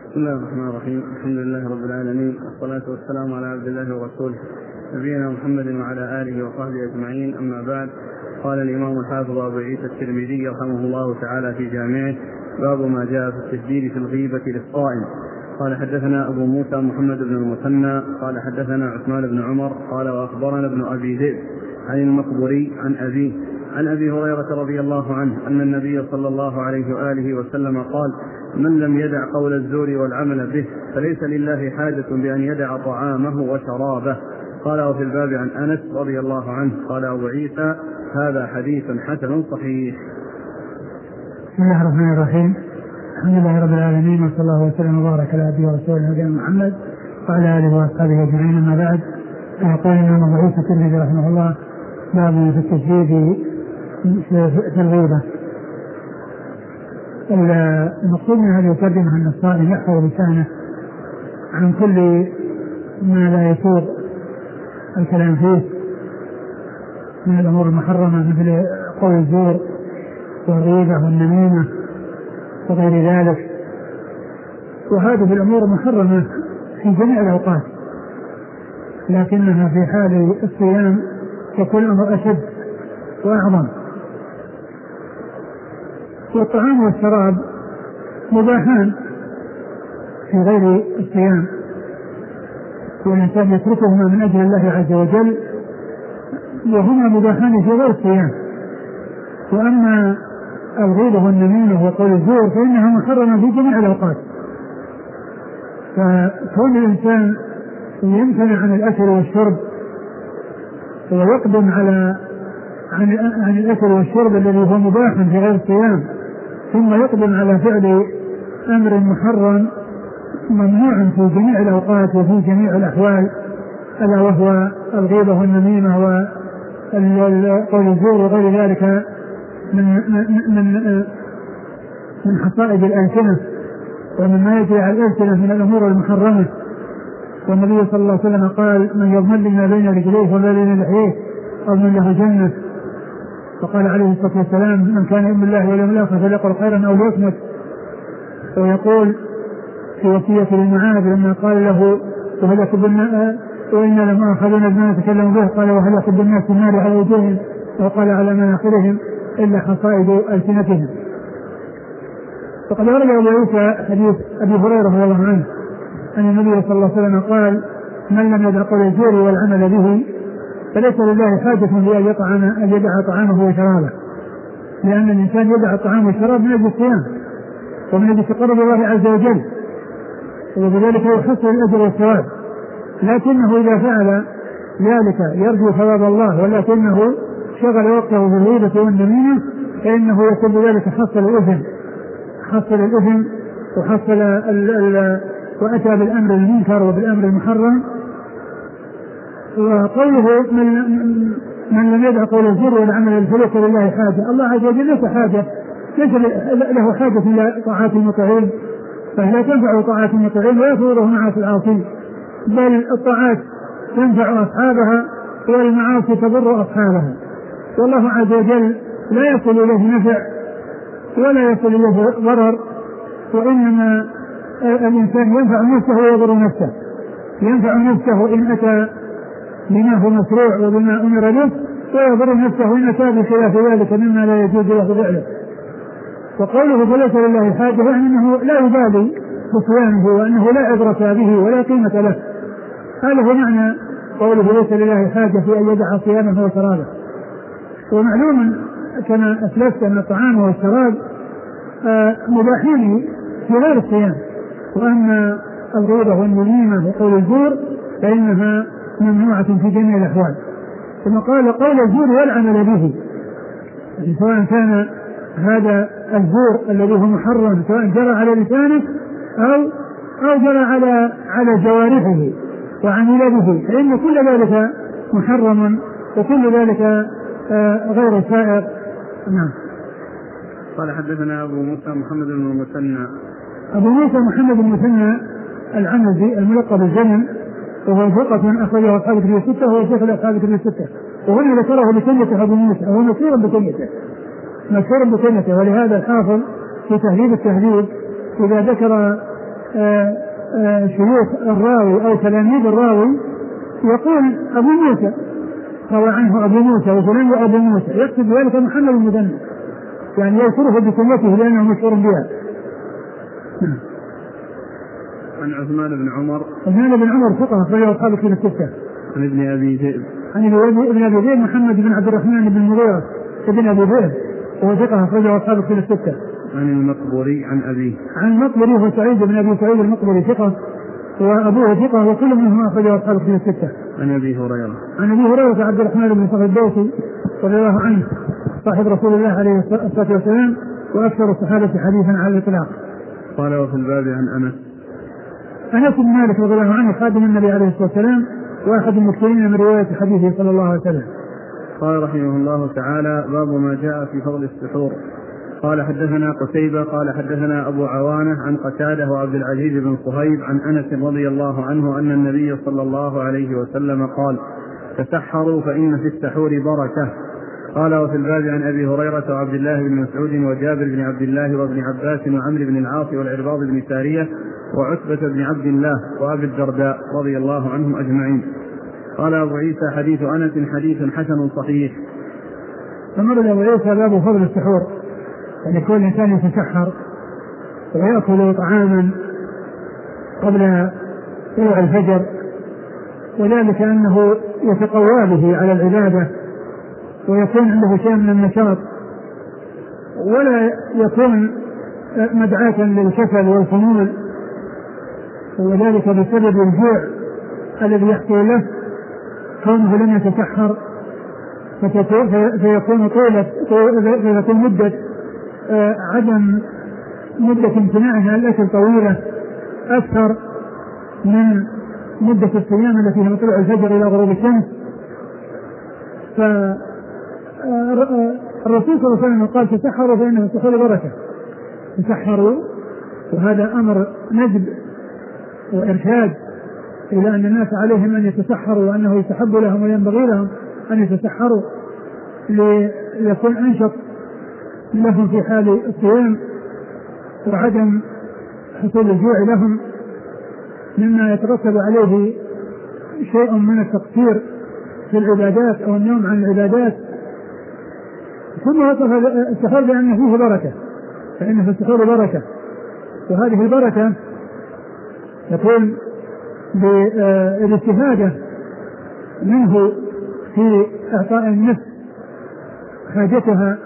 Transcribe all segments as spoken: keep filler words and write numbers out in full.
بسم الله الرحمن الرحيم. الحمد لله رب العالمين، والصلاة والسلام على عبد الله ورسوله نبينا محمد وعلى آله وصحبه أجمعين. أما بعد، قال الإمام الحافظ أبو عيسى الترمذي رحمه الله تعالى في جامعه: باب ما جاء في التشديد في الغيبة للصائم. قال حدثنا أبو موسى محمد بن المثنى قال حدثنا عثمان بن عمر قال وأخبرنا ابن أبي ذئب عن المقبري عن أبيه عن أبي هريرة رضي الله عنه أن النبي صلى الله عليه وآله وسلم قال: من لم يدع قول الزور والعمل به فليس لله حاجة بأن يدع طعامه وشرابه. قال: وفي الباب عن أنس رضي الله عنه. قال أبو عيسى: هذا حديث حسن صحيح. بسم الله الرحمن الرحيم. الحمد لله رب العالمين، وصلى الله وسلم وبارك على عبده ورسوله نبينا محمد وعلى آله وأصحابه أجمعين. أما بعد، يقول الإمام أبو عيسى الترمذي رحمه الله: باب في التشديد في الغيبة. المقصود من هذه الترجمة أن الصائم يحفظ لسانه عن كل ما لا يسوغ الكلام فيه من الأمور المحرمة، مثل قول الزور والغيبة والنميمة وغير ذلك، وهذه الأمور محرمة في جميع الأوقات، لكنها في حال الصيام تكون الأمر أشد وأعظم. والطعام والشراب مباحان في غير الصيام، والإنسان يتركهما من أجل الله عز وجل، وهما مباحان في غير الصيام. وأما الغيبة والنميمة وقول الزور فإنها محرمة في جميع الأوقات. فكون الإنسان يمتنع عن الأكل والشرب ويقدم على عن, عن الأكل والشرب الذي هو مباح في غير الصيام، ثم يقدم على فعل أمر محرم ممنوع في جميع الأوقات وفي جميع الأحوال، ألا وهو الغيبة والنميمة وقول الزور وغير ذلك من من من حصائد الألسنة ومما يجري على الألسنة من الأمور المحرمة. والنبي صلى الله عليه وسلم قال: من يضمن لي ما بين رجليه وما بين لحيه أضمن له جنة. وقال عليه الصلاة والسلام: من كان يؤمن بالله واليوم الآخر فليقل خيرا أو ليصمت. ويقول في وصية لمعاذ لما قال له: وهل يكب الناس وإنا لم أخذنا بما نتكلم به، قال: وهل يكب الناس في النار على وجوههم، وقال: على مناخرهم إلا حصائد ألسنتهم. فقد ورد أبو عيسى حديث أبي هريرة رضي الله عنه أن النبي صلى الله عليه وسلم قال: من لم يدع قول الزور والعمل به فليس لله حاجة بأن يطعم أن يدع طعامه وشرابه، لأن الإنسان يدع الطعام والشراب من أجل الصيام ومن أجل تقرب الله عز وجل، وبذلك يحصل الأجر والثواب. لكنه إذا فعل ذلك يرجو ثواب الله، ولكنه شغل وقته بالغيبة والنميمة، فإنه يكون بذلك حصل الإثم حصل الإثم وحصل ال ال وأتى بالأمر المنكر وبالأمر المحرم. وقوله من, من لم يدع قول الزور والعمل فليس لله حاجة، الله عز وجل ليس حاجة ليس له حاجة إلى طاعات المطيعين، فلا تنفع طاعات المطيعين ولا تضره معاصي العاصين، بل الطاعات تنفع أصحابها والمعاصي تضر أصحابها. والله عز وجل لا يصل إليه نفع ولا يصل إليه ضرر، وإنما الإنسان ينفع نفسه ويضر نفسه. ينفع نفسه إن أتى بما هو مشروع وبما أمر به، ويضر نفسه إن أتى بخلاف ذلك مما لا يجوز له فعله. وقوله فليس لله حاجة يعني أنه لا يبالي بصيامه وأنه لا عبرة به ولا قيمة له. هذا هو معنى قوله ليس لله حاجة في أن يدع صيامه وشرابه. ومعلوم كما أسلفت أن الطعام والشراب مباحين في غير الصيام، وأن الغيبة والنميمة وقول الزور فإنها ممنوعة في جميع الأحوال. ثم قال: قول الزور والعمل به، يعني سواء كان هذا الزور الذي هو محرم سواء جرى على لسانه أو أو جرى على على جوارحه وعمل به، فإن كل ذلك محرم وكل ذلك آه غير سائر. نعم. قال حدثنا أبو موسى محمد بن المثنى أبو موسى محمد بن المثنى العنزي الملقب بالجنن، وهو ثقة أخرجه أصحاب الكتب الستة، وهو شيخ أصحاب الكتب الستة، وهنا ذكره بكلمة أبو موسى، وهو مشهور بكلمته مشهور بكلمته ولهذا الحافظ في تهذيب التهذيب إذا ذكر آآ آآ شيوخ الراوي أو تلاميذ الراوي يقول أبو موسى روى عنه أبو موسى وفلان وأبو موسى، يقصد ذلك محمد المثنى، يعني يذكره بكنيته لأنه مشهور بها. عن عثمان بن عمر عثمان بن عمر ثقة أخرجه أصحاب الكتب الستة. عن ابن أبي ذئب عن ابن أبي ذئب محمد بن عبد الرحمن بن المغيرة ابن أبي ذئب وهو ثقة أخرجه أصحاب الكتب الستة. عن المقبوري عن أبيه عن المقبوري هو سعيد بن أبي سعيد المقبوري ثقة وأبوه ثقة وكل منهم أخرجه أصحاب الكتب الستة. عن أبي هريرة عن أبي هريرة عبد الرحمن بن صخر الدوسي رضي الله عنه صاحب رسول الله عليه الصلاة والسلام وأكثر الصحابة حديثا على الإطلاق. قال وفي الباب عن أنس أنس بن مالك رضي الله عنه خادم النبي عليه الصلاة والسلام وأحد المكثرين من رواية حديثه صلى الله عليه وسلم. قال رحمه الله تعالى باب ما جاء في فضل السحور. قال حدثنا قتيبة قال حدثنا أبو عوانة عن قتادة وعبد العزيز بن صهيب عن أنس رضي الله عنه أن النبي صلى الله عليه وسلم قال تسحروا فإن في السحور بركة. قال وفي الباب عن أبي هريرة وعبد الله بن مسعود وجابر بن عبد الله وابن عباس وعمرو بن العاص والعرباض بن سارية وعتبة بن عبد الله وأبي الدرداء رضي الله عنهم أجمعين. قال أبو عيسى حديث أنس حديث حسن صحيح. فمر أبو عيسى باب فضل السحور، يعني كل إنسان يتسحر ويأكل طعاما قبل طلوع الفجر، وذلك أنه يتقوى به على العبادة ويكون عنده شيء من النشاط ولا يكون مدعاة للكسل والخمول، وذلك بسبب الجوع الذي يحصل له كونه لم يتسحر، فيكون طولة فيكون مدة عدم مدة امتناعه عن الأكل طويلة أكثر من مدة الصيام التي هي من طلوع الفجر إلى غروب الشمس. فالرسول صلى الله عليه وسلم قال تسحروا فإنه السحور بركة، تسحروا، وهذا أمر ندب وإرشاد إلى أن الناس عليهم أن يتسحروا وأنه يستحب لهم وينبغي لهم أن يتسحروا ليكون أنشط لهم في حال الصيام وعدم حصول الجوع لهم، مما يترتب عليه شيء من التقصير في العبادات أو النوم عن العبادات. ثم وصف السحور بأنه فيه بركة، فإن في السحور بركة، وهذه البركة تكون بالاستفادة منه في إعطاء النفس حاجتها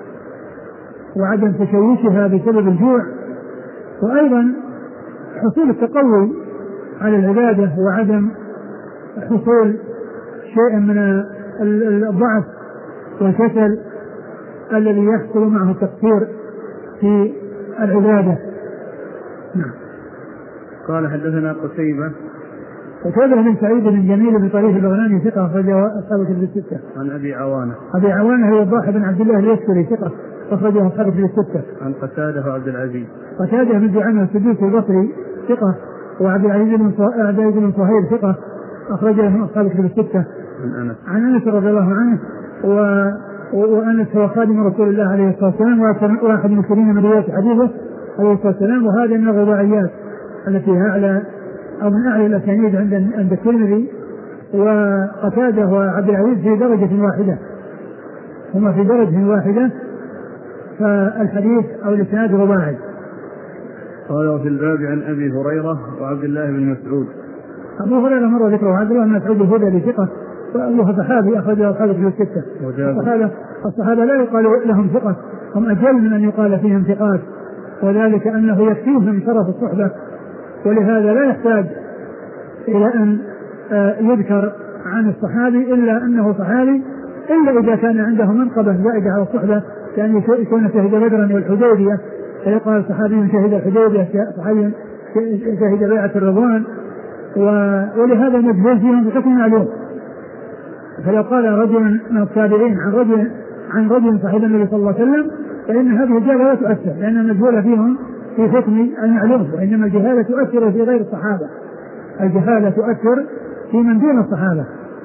وعدم تشويشها بسبب الجوع، وأيضا حصول التقوي على العبادة وعدم حصول شيء من الضعف والكسل الذي يحصل معه التقصير في العبادة. نعم. قال حدثنا قتيبة قتيبة بن سعيد بن جميل بن طريف البغلاني ثقة أخرجه أصحاب الكتب الستة. عن أبي عوانة أبي عوانة هو الضاحي بن عبد الله اليسري ثقة أخرجه أصحاب الكتب الستة. عن قتادة وعبد العزيز قتادة بن زعيم السدوسي البصري ثقة، وعبد العزيز بن عبد بن صهيب ثقة أخرجه أصحاب الكتب الستة. عن أنس عن أنس رضي الله عنه و... وأنس هو خادم رسول الله عليه الصلاة والسلام واحد من المكثرين من رواية حديثه عليه الصلاة والسلام، وهذا من الرباعيات التي أعلى أو من أعلى الأسانيد عند عند الترمذي. وقتادة وعبد العزيز في درجة واحدة، هما في درجة واحدة، فالحديث أو الإسناد رباعي. قال وفي الباب عن أبي هريرة وعبد الله بن مسعود. أبو هريرة مر ذكره، وعبد الله بن مسعود الهذلي ثقة وهو صحابي أخرجه أصحاب الكتب الستة. الصحابة الصحابة لا يقال لهم ثقة، هم أجل من أن يقال فيهم ثقات، وذلك أنه يكفيهم شرف الصحبة، ولهذا لا يحتاج إلى أن يذكر عن الصحابي إلا أنه صحابي، إلا إذا كان عنده منقبة زائدة على الصحبة، كان يكون شهد بدرا والحديبية فيقال صحابي شهد الحديبية، صحابي شهد بيعة الرضوان، ولهذا مجهول فيهم بحكم معلوم. فلو قال رجل من التابعين عن رجل عن رجل صاحب النبي صلى الله عليه وسلم فإن هذه الجهالة لا تؤثر، لأن المجهول فيهم في حكم المعلوم، وإنما الجهالة تؤثر في غير الصحابة، الجهالة تؤثر في من دون الصحابة.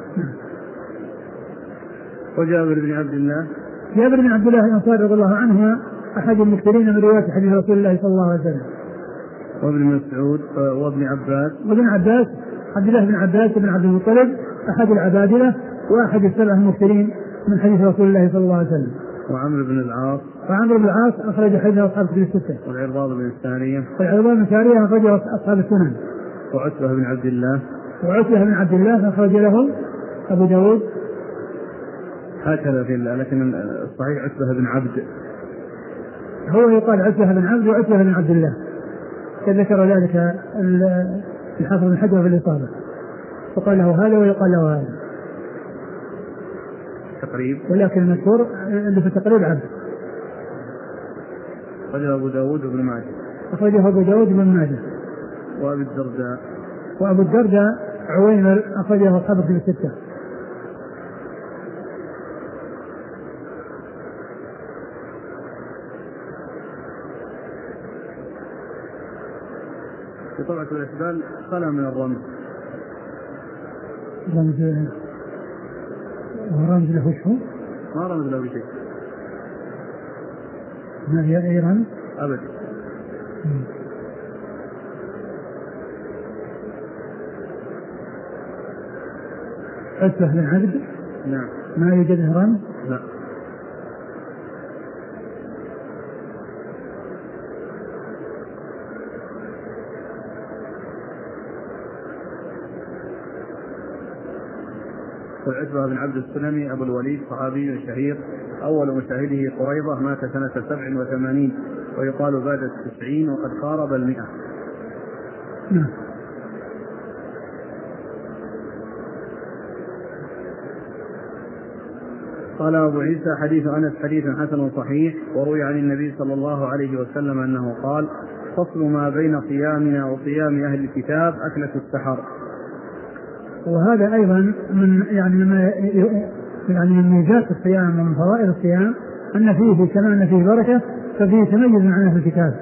وجابر بن عبد الله جابر بن عبد الله الأنصاري رضي الله عنه أحد المكثرين من رواية حديث رسول الله صلى الله عليه وسلم. وابن مسعود وابن عباس وابن عباس عبد الله بن عباس بن عبد المطلب أحد العبادلة وأحد السبع المكثرين من حديث رسول الله صلى الله عليه وسلم. وعمرو بن العاص وعمرو بن العاص أخرج حديثه أصحاب الكتب الستة. والعرباض بن الثانية والعرباض بن الثانية أخرجه أصحاب السنن. وعتبة بن عبد الله وعتبة بن عبد الله أخرج له أبو داود. هكذا في لكن الصحيح عتبة بن عبد، هو يقال عتبة بن عبد وعتبة بن عبد الله، ذكر ذلك الحافظ بن حجر في الإصابة، وقال له هذا ويقال له هذا تقريب، ولكن المشهور اللي في التقريب عبد. أخرجه أبو داود وابن ماجه. أخرجه أبو داود وابن ماجه. وأبو الدرداء وأبو الدرداء عويمر أخرجه أصحاب الكتب الستة. في طبعة الإسبال خلا من الرمز. رمز ورمز له وش هو؟ ما رمز له بشيء. ما هي أي رمز؟ أبد. عتبة بن عبد. نعم. ما يوجد له رمز؟ لا. وعتبة بن عبد السلمي أبو الوليد صحابي شهير أول مشاهده قريضة، مات سنة سبع وثمانين ويقال بعد التسعين وقد قارب المئة. نعم. قال أبو عيسى حديث أنس حديث حسن صحيح. وروي عن النبي صلى الله عليه وسلم أنه قال: فصل ما بين صيامنا وصيام أهل الكتاب أكلة السحر. وهذا أيضا من يعني مما يعني من ميزات الصيام ومن فوائد الصيام أن فيه كما أن فيه بركة ففيه تميز عن أهل الكتاب.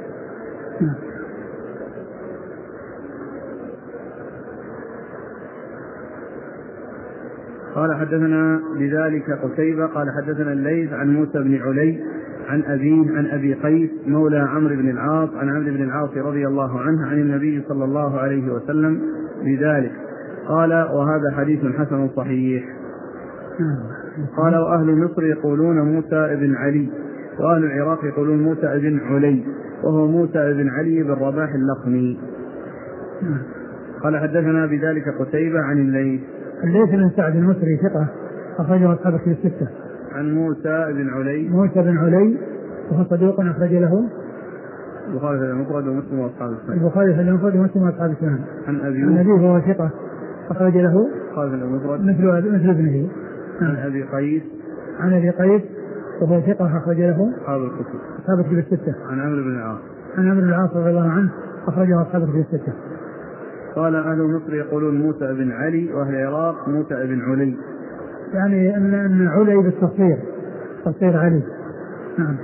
قال حدثنا بذلك قتيبة قال حدثنا الليث عن موسى بن علي عن أبيه عن أبي قيس مولى عمرو بن العاص عن عمرو بن العاص رضي الله عنه عن النبي صلى الله عليه وسلم بذلك قال: وهذا حديث حسن صحيح. قال: وأهل مصر يقولون موسى بن علي، وأهل العراق يقولون موسى بن علي، وهو موسى بن علي بن رباح اللخمي. قال حدثنا بذلك قتيبة عن الليث الليث بن سعد المصري ثقة أخرجه أصحاب الكتب الستة. عن موسى بن علي موسى بن علي وهو صدوق أخرج له البخاري في المفرد ومسلم وأصحاب السنن. البخاري في المفرد ومسلم وأصحاب السنن. عن أبي عن أبيه وهو ثقة أخرج له البخاري في المفرد مثل مثل ابنه. عن أبي قيس عن أبي قيس وهو ثقة أخرج له أصحاب الكتب. أصحاب الكتب الستة. عن عمرو بن العاص عن عمرو بن العاص رضي الله عنه أخرجه أصحاب الكتب الستة. قال: أهل مصر يقولون موسى بن علي، وأهل العراق موسى بن علي، يعني أن أن علي بالتصغير تصغير علي. نعم.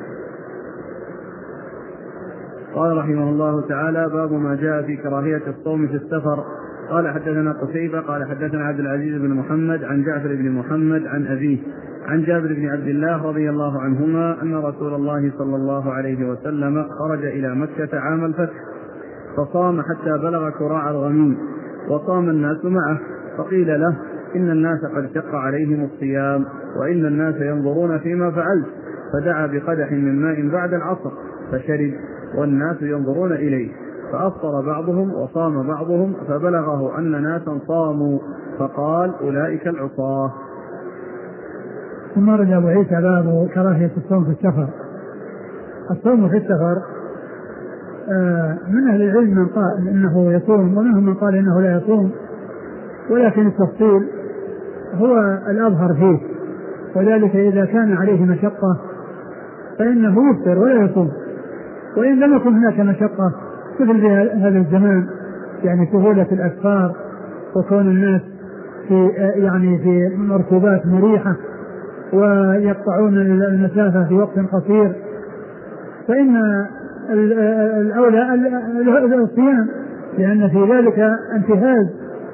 قال رحمه الله تعالى: باب ما جاء في كراهية الصوم في السفر. قال حدثنا قتيبة قال حدثنا عبد العزيز بن محمد عن جعفر بن محمد عن أبيه عن جابر بن عبد الله رضي الله عنهما أن رسول الله صلى الله عليه وسلم خرج إلى مكة عام الفتح فصام حتى بلغ كراع الغميم، وصام الناس معه، فقيل له: إن الناس قد شق عليهم الصيام، وإن الناس ينظرون فيما فعلت، فدعا بقدح من ماء بعد العصر فشرب، والناس ينظرون إليه، فأفطر بعضهم وصام بعضهم، فبلغه أن ناسا صاموا، فقال: أولئك العصاة. ثم رجع أبو عيسى باب كراهية الصوم في السفر. الصوم في السفر آه من أهل العلم من قال إنه يصوم، ومنهم من قال إنه لا يصوم، ولكن التفصيل هو الأظهر فيه، وذلك إذا كان عليه مشقة فإنه يفطر ولا يصوم، وإن لم يكن هناك مشقة مثل هذا الزمان يعني سهولة الأسفار وكون الناس في يعني في مركوبات مريحة ويقطعون المسافة في وقت قصير، فإن الأولى الصيام، لأن في ذلك انتهاز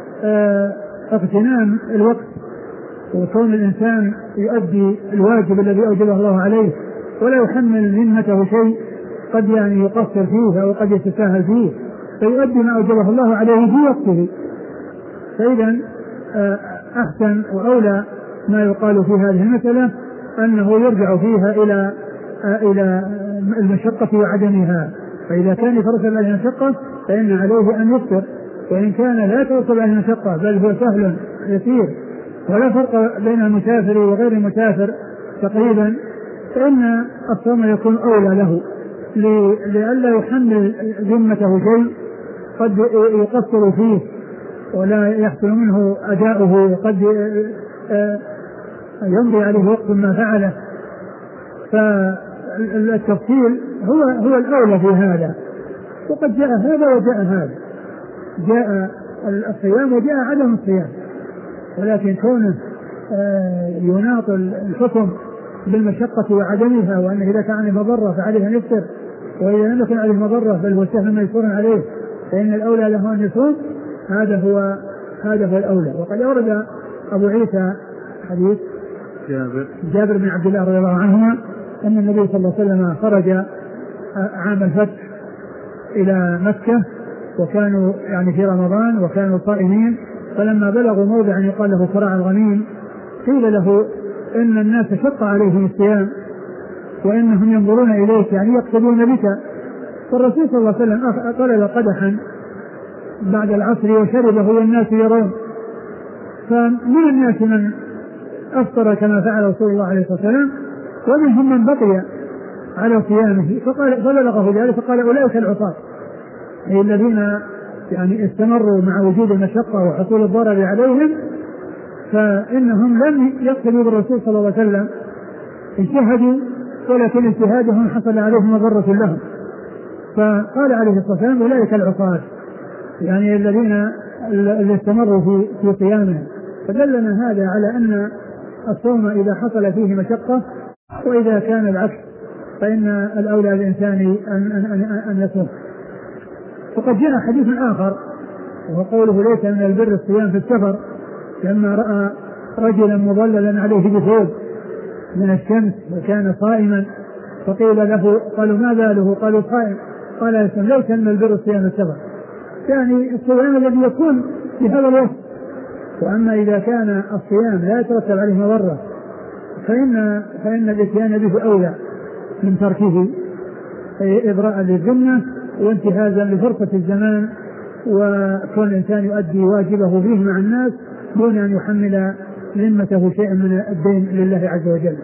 اغتنام الوقت، وكون الإنسان يؤدي الواجب الذي أوجبه الله عليه ولا يحمل ذمته شيء قد يعني يقصر فيه أو قد يتساهل فيه فيؤدي ما أوجبه الله عليه في وقته. فإذا أحسن وأولى ما يقال في هذه المسألة أنه يرجع فيها إلى إلى المشقة وعدمها. فإذا كان يترتب عليه مشقة فإن عليه أن يفطر، وإن كان لا يترتب عليه مشقة بل هو سهل يسير ولا فرق بين المسافر وغير المسافر تقريبا، فإن الصوم يكون أولى له لئلا يحمل ذمته شيء قد يقصر فيه ولا يحصل منه أداؤه وقد يمضي عليه وقت ما فعله. فالتفصيل هو هو الأولى في هذا. وقد جاء هذا وجاء هذا، جاء الصيام وجاء عدم الصيام، ولكن كونه يناط الحكم بالمشقة وعدمها، وأنه إذا كان عليه مضرة فعليه أن يفطر، وإذا لم يكن عليه مضرة بل هو سهل ميسور عليه فإن الأولى له أن يصوم. هذا هو هذا هو الأولى. وقد أورد أبو عيسى حديث جابر جابر بن عبد الله رضي الله عنهما أن النبي صلى الله عليه وسلم خرج عام الفتح إلى مكة وكانوا يعني في رمضان وكانوا صائمين، فلما بلغوا موضعا يقال له صراع الغميم قيل له إن الناس شق عليهم الصيام وإنهم ينظرون إليك يعني يقصدون بك. فالرسول صلى الله عليه وسلم طلب قدحا بعد العصر وشربه والناس يرون، فمن الناس من أفطر كما فعل رسول الله عليه الصلاة والسلام ومنهم من بقي على صيامه. فقال فبلغه ذلك فقال أولئك العصاة، أي الذين يعني استمروا مع وجود المشقة وحصول الضرر عليهم، فإنهم لم يقتدوا بالرسول صلى الله عليه وسلم، اجتهدوا ولكن اجتهادهم حصل عليهم مضرة لهم. فقال عليه الصلاة والسلام أولئك العصاة، يعني الذين اللي استمروا في في صيامهم. فدلنا هذا على أن الصوم إذا حصل فيه مشقة، وإذا كان العكس فإن الأولى للإنسان أن, أن, أن, أن يصوم. وقد جاء حديث آخر وهو قوله ليس من البر الصيام في السفر، لما رأى رجلا مظللا عليه بثوب من الشمس وكان صائما فقيل له قالوا ما باله؟ قالوا صائم. قال ليس من البر الصيام في السفر، يعني الصيام الذي يكون بهذا الوقت. وأما إذا كان الصيام لا يترتب عليه مضرة فإن فإن الإتيان به أولى من تركه إبراء للذمة وانتهازا لفرصة الزمان، وكل إنسان يؤدي واجبه فيه مع الناس دون أن يحمل ذمته شيئا من الدين لله عز وجل.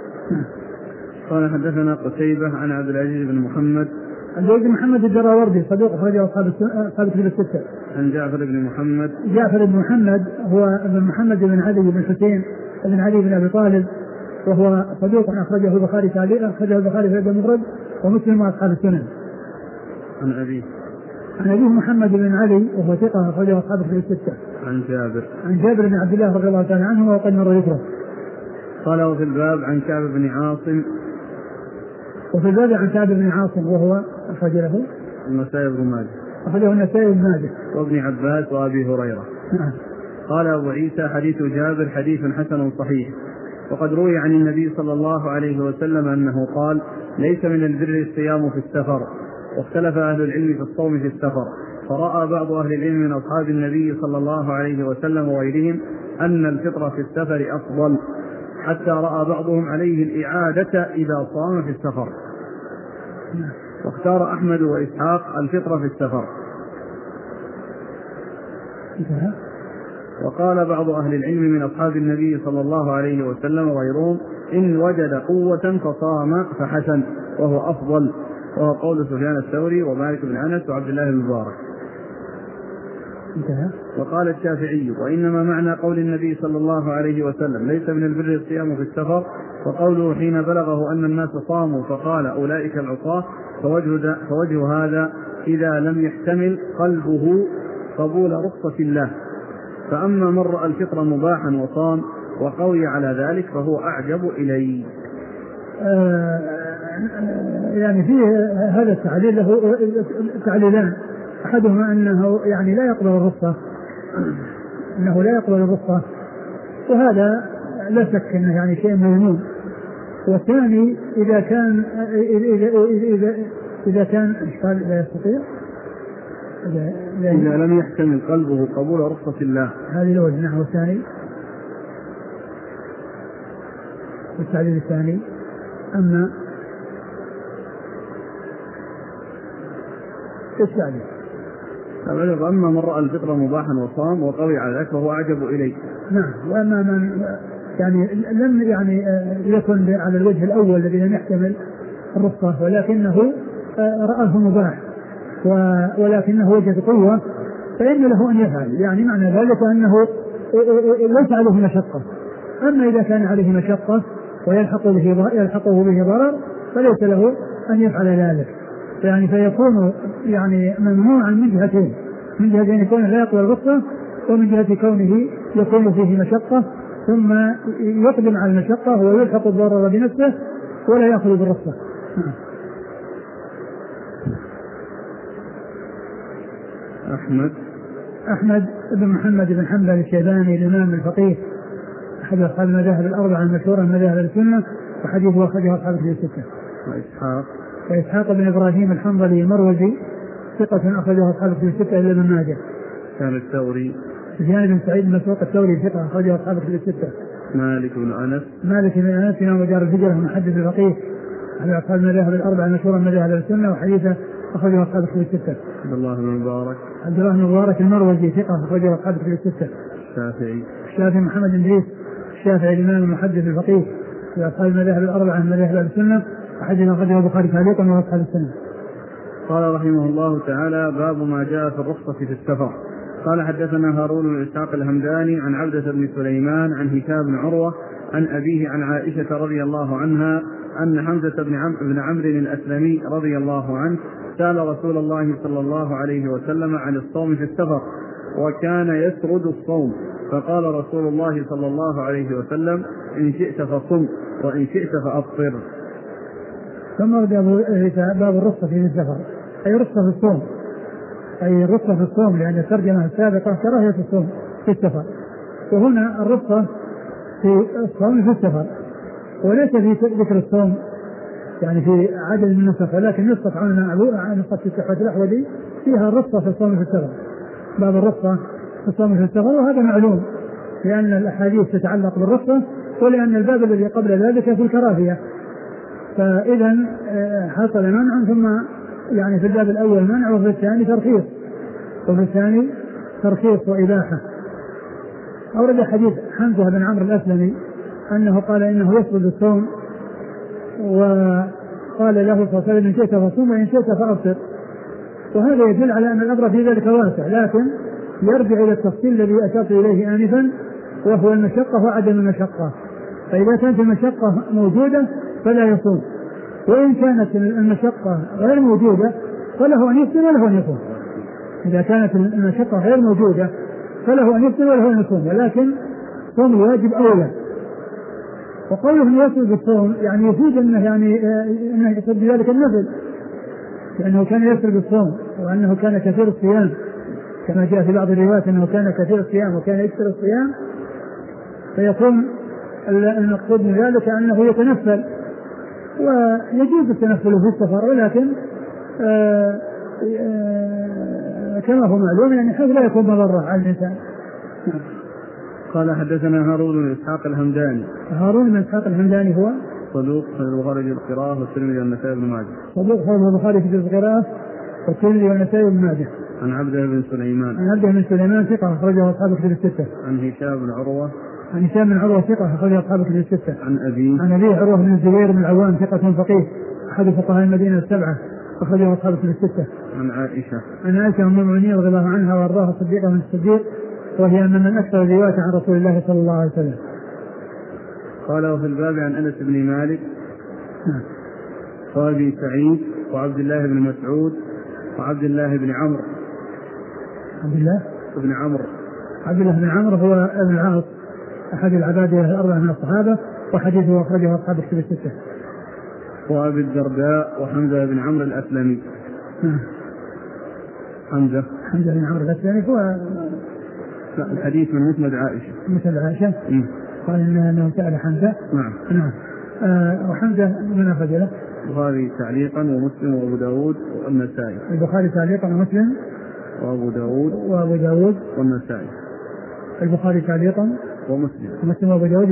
قال حدثنا قتيبة عن عبد العزيز بن محمد عبد العزيز بن محمد الدراوردي صدوق أخرجه أصحاب الكتب الستة. عن جعفر بن محمد جعفر بن محمد هو ابن محمد بن علي بن حسين بن علي بن أبي طالب، وهو صدوق أخرجه البخاري تعليقا أخرجه البخاري في المفرد ومسلم وأصحاب السنن. عن أبي عن أبيه محمد بن علي وهو ثقة أخرجه أصحاب الكتب الستة. عن جابر عن جابر بن عبد الله رضي الله تعالى عنه وقد مر ذكره. قال وفي الباب عن كعب بن عاصم وفي الباب عن كعب بن عاصم وهو أخرج له النسائي بن ماجه أخرجه النسائي بن ماجه وابن عباس وأبي هريرة. نعم. قال أبو عيسى حديث جابر حديث حسن صحيح. وقد روي عن النبي صلى الله عليه وسلم أنه قال ليس من البر الصيام في السفر. واختلف أهل العلم في الصوم في السفر، فرأى بعض أهل العلم من أصحاب النبي صلى الله عليه وسلم وغيرهم أن الفطر في السفر أفضل، حتى رأى بعضهم عليه الإعادة إذا صام في السفر. واختار أحمد وإسحاق الفطر في السفر. وقال بعض أهل العلم من أصحاب النبي صلى الله عليه وسلم وغيرهم إن وجد قوة فصام فحسن وهو أفضل، وهو قول سفيان الثوري ومالك بن أنس وعبد الله بن مبارك. وقال الشافعي وإنما معنى قول النبي صلى الله عليه وسلم ليس من البر الصيام في السفر وقوله حين بلغه أن الناس صاموا فقال أولئك العصاة، فوجه, فوجه هذا إذا لم يحتمل قلبه قبول رخصة الله. فأما من رأى الفطر مباحا وصام وقوي على ذلك فهو أعجب إليه. آه يعني فيه هذا التعليل له تعليلان، أحدهما أنه يعني لا يقبل الرخصة، أنه لا يقبل الرخصة، وهذا لا شك أنه يعني شيء مذموم. والثاني إذا كان إذا, إذا, إذا إذا كان قال لا يستطيع إذا, إذا لم يحتمل قلبه قبول رخصة الله. هذه الأول. نعم. والثاني والتعليل الثاني أما الثاني أما من رأى الفطر مباحا وصام وقوي على ذلك فهو أعجب إليه. نعم. وأما من يعني لم يعني يكن على الوجه الأول الذي لم يحتمل الرخصة ولكنه رأاه مباح ولكنه وجد قوة فإن له أن يفعل، يعني معنى ذلك أنه ليس عليه مشقة. أما إذا كان عليه مشقة ويلحق به يلحقه به ضرر فليس له أن يفعل ذلك، يعني فيكون يعني ممنوعا من جهتين، من جهة كونه لا يقبل الرخصة ومن جهة كونه يكون فيه مشقة ثم يقدم على المشقة ويلحق الضرر بنفسه ولا يأخذ بالرخصة. أحمد أحمد بن محمد بن حنبل الشيباني الإمام الفقيه أحد أصحاب المذاهب الأربعة المشهورة من مذاهب السنة وحديثه أخرجه أصحاب الكتب الستة. وإسحاق وإسحاق بن إبراهيم الحنظلي المروزي ثقة أخرجه أصحاب الكتب الستة إلا ابن ماجه. كان الثوري سفيان بن سعيد مسروق الثوري ثقة أخرجه أصحاب الكتب الستة. مالك بن أنس مالك بن أنس إمام دار الهجرة محدث الفقيه أحد أصحاب المذاهب الأربعة المشهورة من مذاهب السنة وحديثه أخرجه أصحاب الكتب الستة. عبد الله بن مبارك عبد الله بن مبارك المروزي ثقة أخرجه أصحاب الكتب الستة. الشافعي الشافعي محمد بن إدريس الشافعي الإمام المحدث الفقيه في أصحاب المذاهب الأربعة من مذاهب السنة وحديث أخرجه البخاري تعليقا وأصحاب السنة. قال رحمه الله تعالى: باب ما جاء في الرخصة في السفر. قال: حدثنا هارون بن إسحاق الهمداني عن عبدة بن سليمان عن هشام بن عروة عن أبيه عن عائشة رضي الله عنها أن حمزة بن عمرو بن عمرو الأسلمي رضي الله عنه سأل رسول الله صلى الله عليه وسلم عن الصوم في السفر وكان يسرد الصوم، فقال رسول الله صلى الله عليه وسلم: إن شئت فصم وإن شئت فأفطر. ثم ورد باب الرخصة في السفر، أي رخصة في الصوم، أي رخصة في الصوم، لأن الترجمة السابقة كراهية الصوم في السفر، وهنا الرخصة في الصوم في السفر، وليس في ذكر الصوم يعني في عدد من النسخ، ولكن نسخة عن نسخة التحفة الأحوذي فيها الرخصة في الصوم في السفر، باب الرخصة في الصوم في السفر، وهذا معلوم لأن الأحاديث تتعلق بالرخصة، ولأن الباب الذي قبل ذلك في الكراهية، فإذا حصل منع ثم يعني في الباب الأول منع وفي الثاني ترخيص وفي الثاني ترخيص وإباحة. أورد حديث حمزة بن عمرو الأسلمي أنه قال إنه يسرد الصوم، وقال له صلى الله عليه وسلم: إن شئت فصوم وإن شئت فأفطر. وهذا يدل على أن الأمر في ذلك واسع، لكن يرجع إلى التفصيل الذي أشرت إليه آنفا وهو المشقة وعدم المشقة. فإذا كانت المشقة موجودة فلا يصوم، وإن كانت المشقة غير موجودة فله أن يفطر وله أن يصوم. إذا كانت المشقة غير موجودة فله أن يفطر وله أن يصوم، ولكن صوم الواجب أولى. وقوله يسرد الصوم يعني يفيد أنه يعني أنه يقصد بذلك النفل، لأنه كان يسرد الصوم وأنه كان كثير الصيام، كما جاء في بعض الروايات أنه كان كثير الصيام وكان يكثر الصيام، فيكون المقصود من ذلك أنه يتنفل، ويجوز التنفل في السفر، ولكن آآ آآ كما هو معلوم يعني حيث لا يكون مضرة على الإنسان. قال: حدثنا هارون بن إسحاق الهمداني. هارون بن إسحاق الهمداني هو صدوق في البخاري في القراءة والترمذي والنسائي بن ماجه. صدوق في البخاري في القراءة والترمذي والنسائي بن ماجه. عن عبده بن سليمان. عن عبده بن سليمان ثقة أخرجه أصحاب الكتب الستة. عن هشام بن عروة. عن هشام بن عروة ثقة أخرجه أصحاب الكتب الستة. عن أبيه. عن أبيه عروة بن الزبير بن العوام ثقة فقيه أحد فقهاء المدينة السبعة أخرجه أصحاب الكتب الستة. عن عائشة. عن عائشة أم المؤمنين رضي الله عنها وأرضاها الصديقة من الصديق، وهي من أكثر رواية عن رسول الله صلى الله عليه وسلم. قال: وفي الباب عن أنس بن مالك وأبي سعيد وعبد الله بن مسعود وعبد الله بن عمرو. عبد الله بن عمرو عبد الله بن عمرو هو ابن العاص أحد العباد الأربعة من الصحابة، وحديثه أخرجه أصحاب الكتب الستة. وأبي الدرداء وحمزة بن عمرو الأسلمي. نعم. حمزة حمزة بن عمرو الأسلمي هو لا الحديث من مسند عائشة. مسند عائشة. م. قال إنه سأل حمزة. نعم. نعم. آه وحمزة من أخرجه؟ البخاري تعليقا ومسلم وأبو داود والنسائي. البخاري تعليقا ومسلم وأبو داود وأبو داود والنسائي. البخاري تعليقا ومسلم ومسلم وأبو داود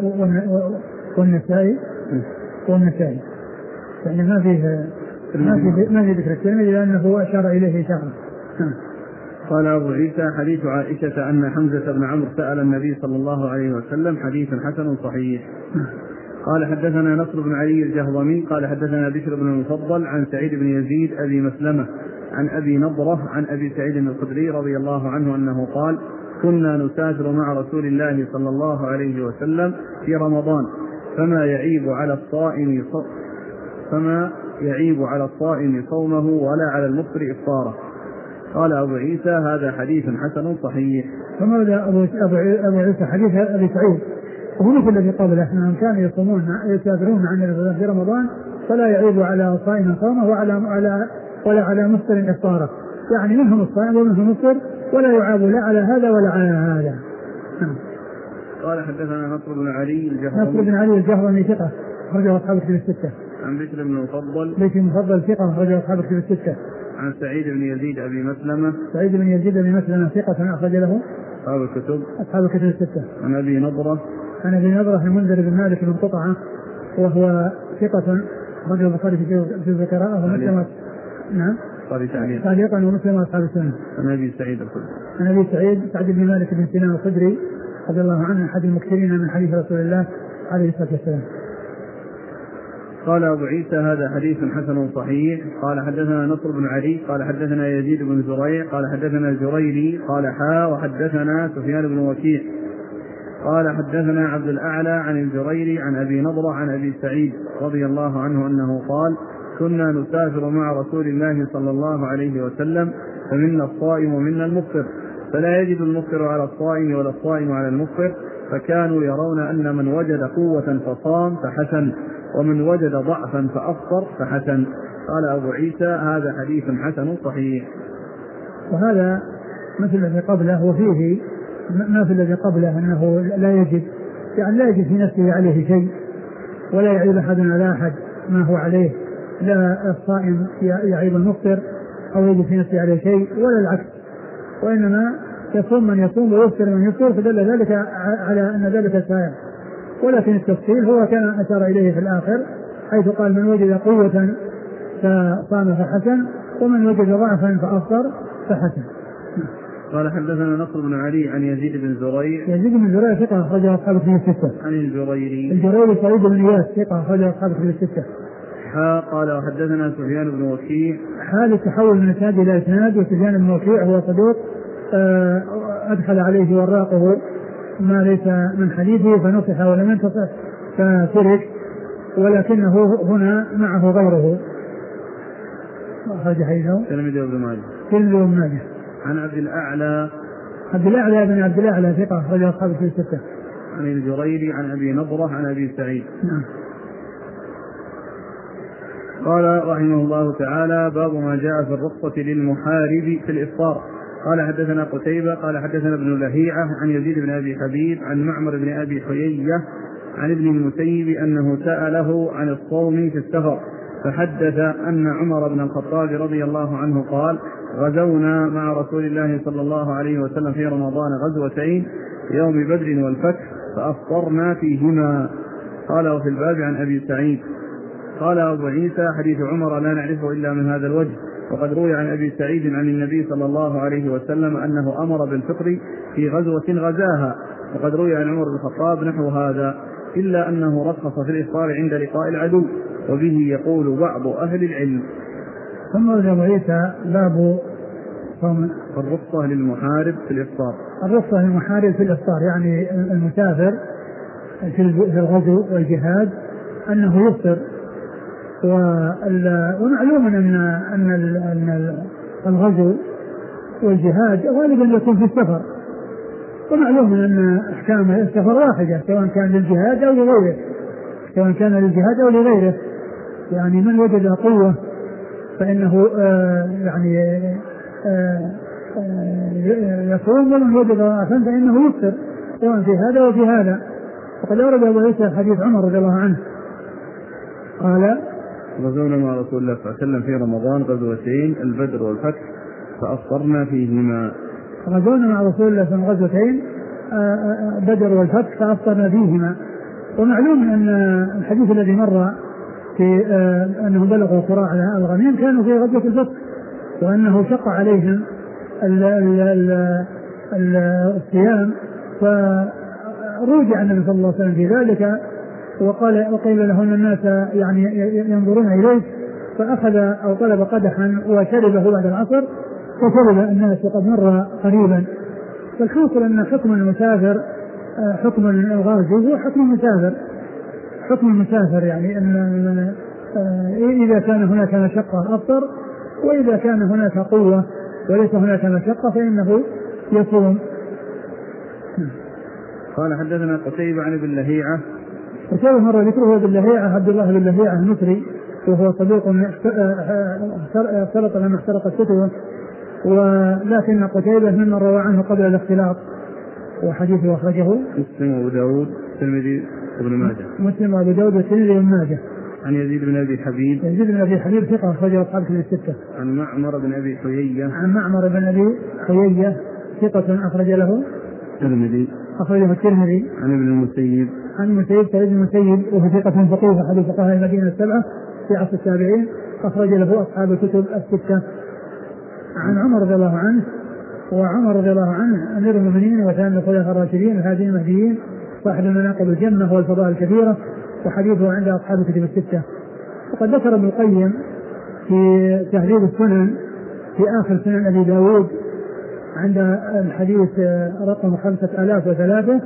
والنسائي والنسائي. يعني ما فيه ما فيه ما فيه ذكر الترمذي لأنه أشار إليه إشارة. قال أبو عيسى حديث عائشة أن حمزة بن عمرو سأل النبي صلى الله عليه وسلم حديث حسن صحيح. قال حدثنا نصر بن علي الجهضمي قال حدثنا بشر بن المفضل عن سعيد بن يزيد أبي مسلمة عن أبي نضرة عن أبي سعيد الخدري رضي الله عنه أنه قال كنا نسافر مع رسول الله صلى الله عليه وسلم في رمضان فما يعيب على الصائم فما يعيب على الصائم صومه ولا على المفطر إفطاره. قال أبو عيسى هذا حديث حسن صحيح. ثم بدأ أبو عيسى حديث أبي سعيد وهو مثل الذي قبله أنهم كانوا يصومون يسافرون عن الرسول في رمضان فلا يعيب على صائم صومه وعلى على ولا على مفطر إفطاره، يعني منهم الصائم ومنهم المفطر ولا يعاب لا على هذا ولا على هذا. قال حدثنا نصر بن علي الجهضمي نصر بن علي الجهضمي ثقة أخرجه أصحاب الكتب الستة. عن بشر بن المفضل بشر المفضل ثقة أخرجه أصحاب الكتب الستة. عن سعيد بن يزيد أبي مسلمة سعيد بن يزيد أبي مسلمة ثقة أخرج له أصحاب الكتب أصحاب الكتب الستة. عن أبي نضرة عن أبي نضرة المنذر بن مالك بن قطعة وهو ثقة رجل البخاري في القراءة ومسلم نعم تعليقا ومسلم أصحاب السنة. عن أبي سعيد الخدري عن أبي سعيد سعد بن مالك بن سنان الخدري رضي الله عنه أحد المكثرين من حديث رسول الله عليه الصلاة والسلام. قال أبو عيسى هذا حديث حسن صحيح. قال حدثنا نصر بن علي قال حدثنا يزيد بن زريع قال حدثنا الجريري قال حا وحدثنا سفيان بن وكيع قال حدثنا عبد الأعلى عن الجريري عن أبي نضرة عن أبي سعيد رضي الله عنه أنه قال كنا نسافر مع رسول الله صلى الله عليه وسلم فمنا الصائم ومنا المفطر فلا يجد المفطر على الصائم ولا الصائم على المفطر فكانوا يرون أن من وجد قوة فصام فحسن ومن وجد ضعفا فأفطر فحسن. قال أبو عيسى هذا حديث حسن صحيح. وهذا مثل الذي قبله وفيه ما في الذي قبله أنه لا يجد يعني لا يجد في نفسه عليه شيء ولا يعيب أحد على أحد ما هو عليه، لا الصائم يعيب المفطر أو يجد في نفسه عليه شيء ولا العكس، وإنما يصوم من يصوم ويفطر من يفطر فدل ذلك على أن ذلك سائر. ولكن التفصيل هو كان أشار إليه في الآخر حيث قال من وجد قوة فصام فحسن ومن وجد ضعفا فأفطر فحسن. قال حدثنا نصر بن علي عن يزيد بن زريع يزيد بن زريع ثقة أخرجه أصحاب الكتب الستة. عن الجريري الجريري سعيد بن إياس ثقة أخرجه أصحاب الكتب الستة. حا قال وحدثنا سفيان بن وكيع حال التحول من إسناد إلى إسناد وسفيان بن وكيع هو صدوق أدخل عليه وراقه ما ليس من حديثه فنصح ولم ينتصح فترك، ولكنه هنا معه غيره أخرج حديثه تلميذ ابن ماجه تلميذ ابن ماجه عن عبد الأعلى عبد الأعلى بن عبد الأعلى ثقة أخرج أصحاب الكتب الستة. عن الجريري عن أبي نضرة عن أبي سعيد. نعم. قال رحمه الله تعالى باب ما جاء في الرخصة للمحارب في الإفطار. قال حدثنا قتيبة قال حدثنا ابن لهيعة عن يزيد بن أبي حبيب عن معمر بن أبي حيية عن ابن المسيب أنه سأله عن الصوم في السفر فحدث أن عمر بن الخطاب رضي الله عنه قال غزونا مع رسول الله صلى الله عليه وسلم في رمضان غزوتين يوم بدر والفتح فأفطرنا فيهما. قال وفي الباب عن أبي سعيد. قال أبو عيسى حديث عمر لا نعرفه إلا من هذا الوجه، وقد روي عن أبي سعيد عن النبي صلى الله عليه وسلم أنه أمر بالفطر في غزوة غزاها، وقد روي عن عمر بن الخطاب نحو هذا إلا أنه رخص في الإفطار عند لقاء العدو، وبه يقول بعض أهل العلم. ثم أبو عيسى باب الرخصة للمحارب في الإفطار. الرخصة للمحارب في الإفطار يعني المسافر في الغزو والجهاد أنه يفطر، ومعلوم أن أن الغزو والجهاد غالبا يكون في السفر، ومعلوم أن أحكام السفر واحدة سواء كان للجهاد أو لغيره سواء كان للجهاد أو لغيره يعني من وجد قوة فإنه آه يعني آه آه يصوم، ومن وجد ضعفا فإنه يفطر سواء في هذا وفي هذا. وقد أورد أبو عيسى حديث عمر رضي الله عنه قال غزونا مع رسول الله صلى الله عليه وسلم في رمضان غزوتين البدر والفتح فأفطرنا فيهما. غزونا مع رسول الله في غزوتين بدر والفتح فأفطرنا فيهما. ومعلوم أن الحديث الذي مر في أنه بلغوا قراء الغنيم كانوا في غزوة الفتح، وأنه شق عليهم الصيام، فرجع النبي صلى الله عليه وسلم في ذلك وقال وقيل له أن الناس يعني ينظرون إليه، فأخذ أو طلب قدحا وشربه بعد العصر فشرب الناس وقد مر قريبا. فالحاصل أن حكم المسافر حكم الغازي هو حكم المسافر حكم المسافر يعني أن إذا كان هناك مشقة أفطر، وإذا كان هناك قوة وليس هناك مشقة فإنه يصوم. قال حدثنا قتيبة عن ابن لهيعة. قتيبة مر ذكره ابن لهيعة عبد الله بن لهيعة المصري، وهو صديق اختلط لما احترقت كتبه، ولكن قتيبة ممن روى عنه قبل الاختلاط، وحديثه أخرجه مسلم وأبو داود الترمذي وابن ماجه. مسلم وأبو داود والترمذي وابن ماجه. عن يزيد بن أبي حبيب. يزيد بن أبي حبيب ثقة أخرجه أصحاب الكتب الستة. عن معمر بن أبي حيية. عن معمر بن أبي حيية ثقة أخرج له الترمذي. أخرجه الترمذي. عن ابن المسيب. عن المسيب سعيد بن المسيب وهو ثقة فقيه أحد فقهاء المدينة السبعة في عصر التابعين، أخرج له أصحاب الكتب الستة. عن عمر رضي الله عنه، وعمر رضي الله عنه أمير المؤمنين وثاني الخلفاء الراشدين الهادين المهديين صاحب المناقب الجنة والفضائل الكبيرة، وحديثه عند أصحاب الكتب الستة. وقد ذكر ابن القيم في تهذيب السنن في آخر سنن أبي داود عند الحديث رقم خمسة آلاف وثلاثة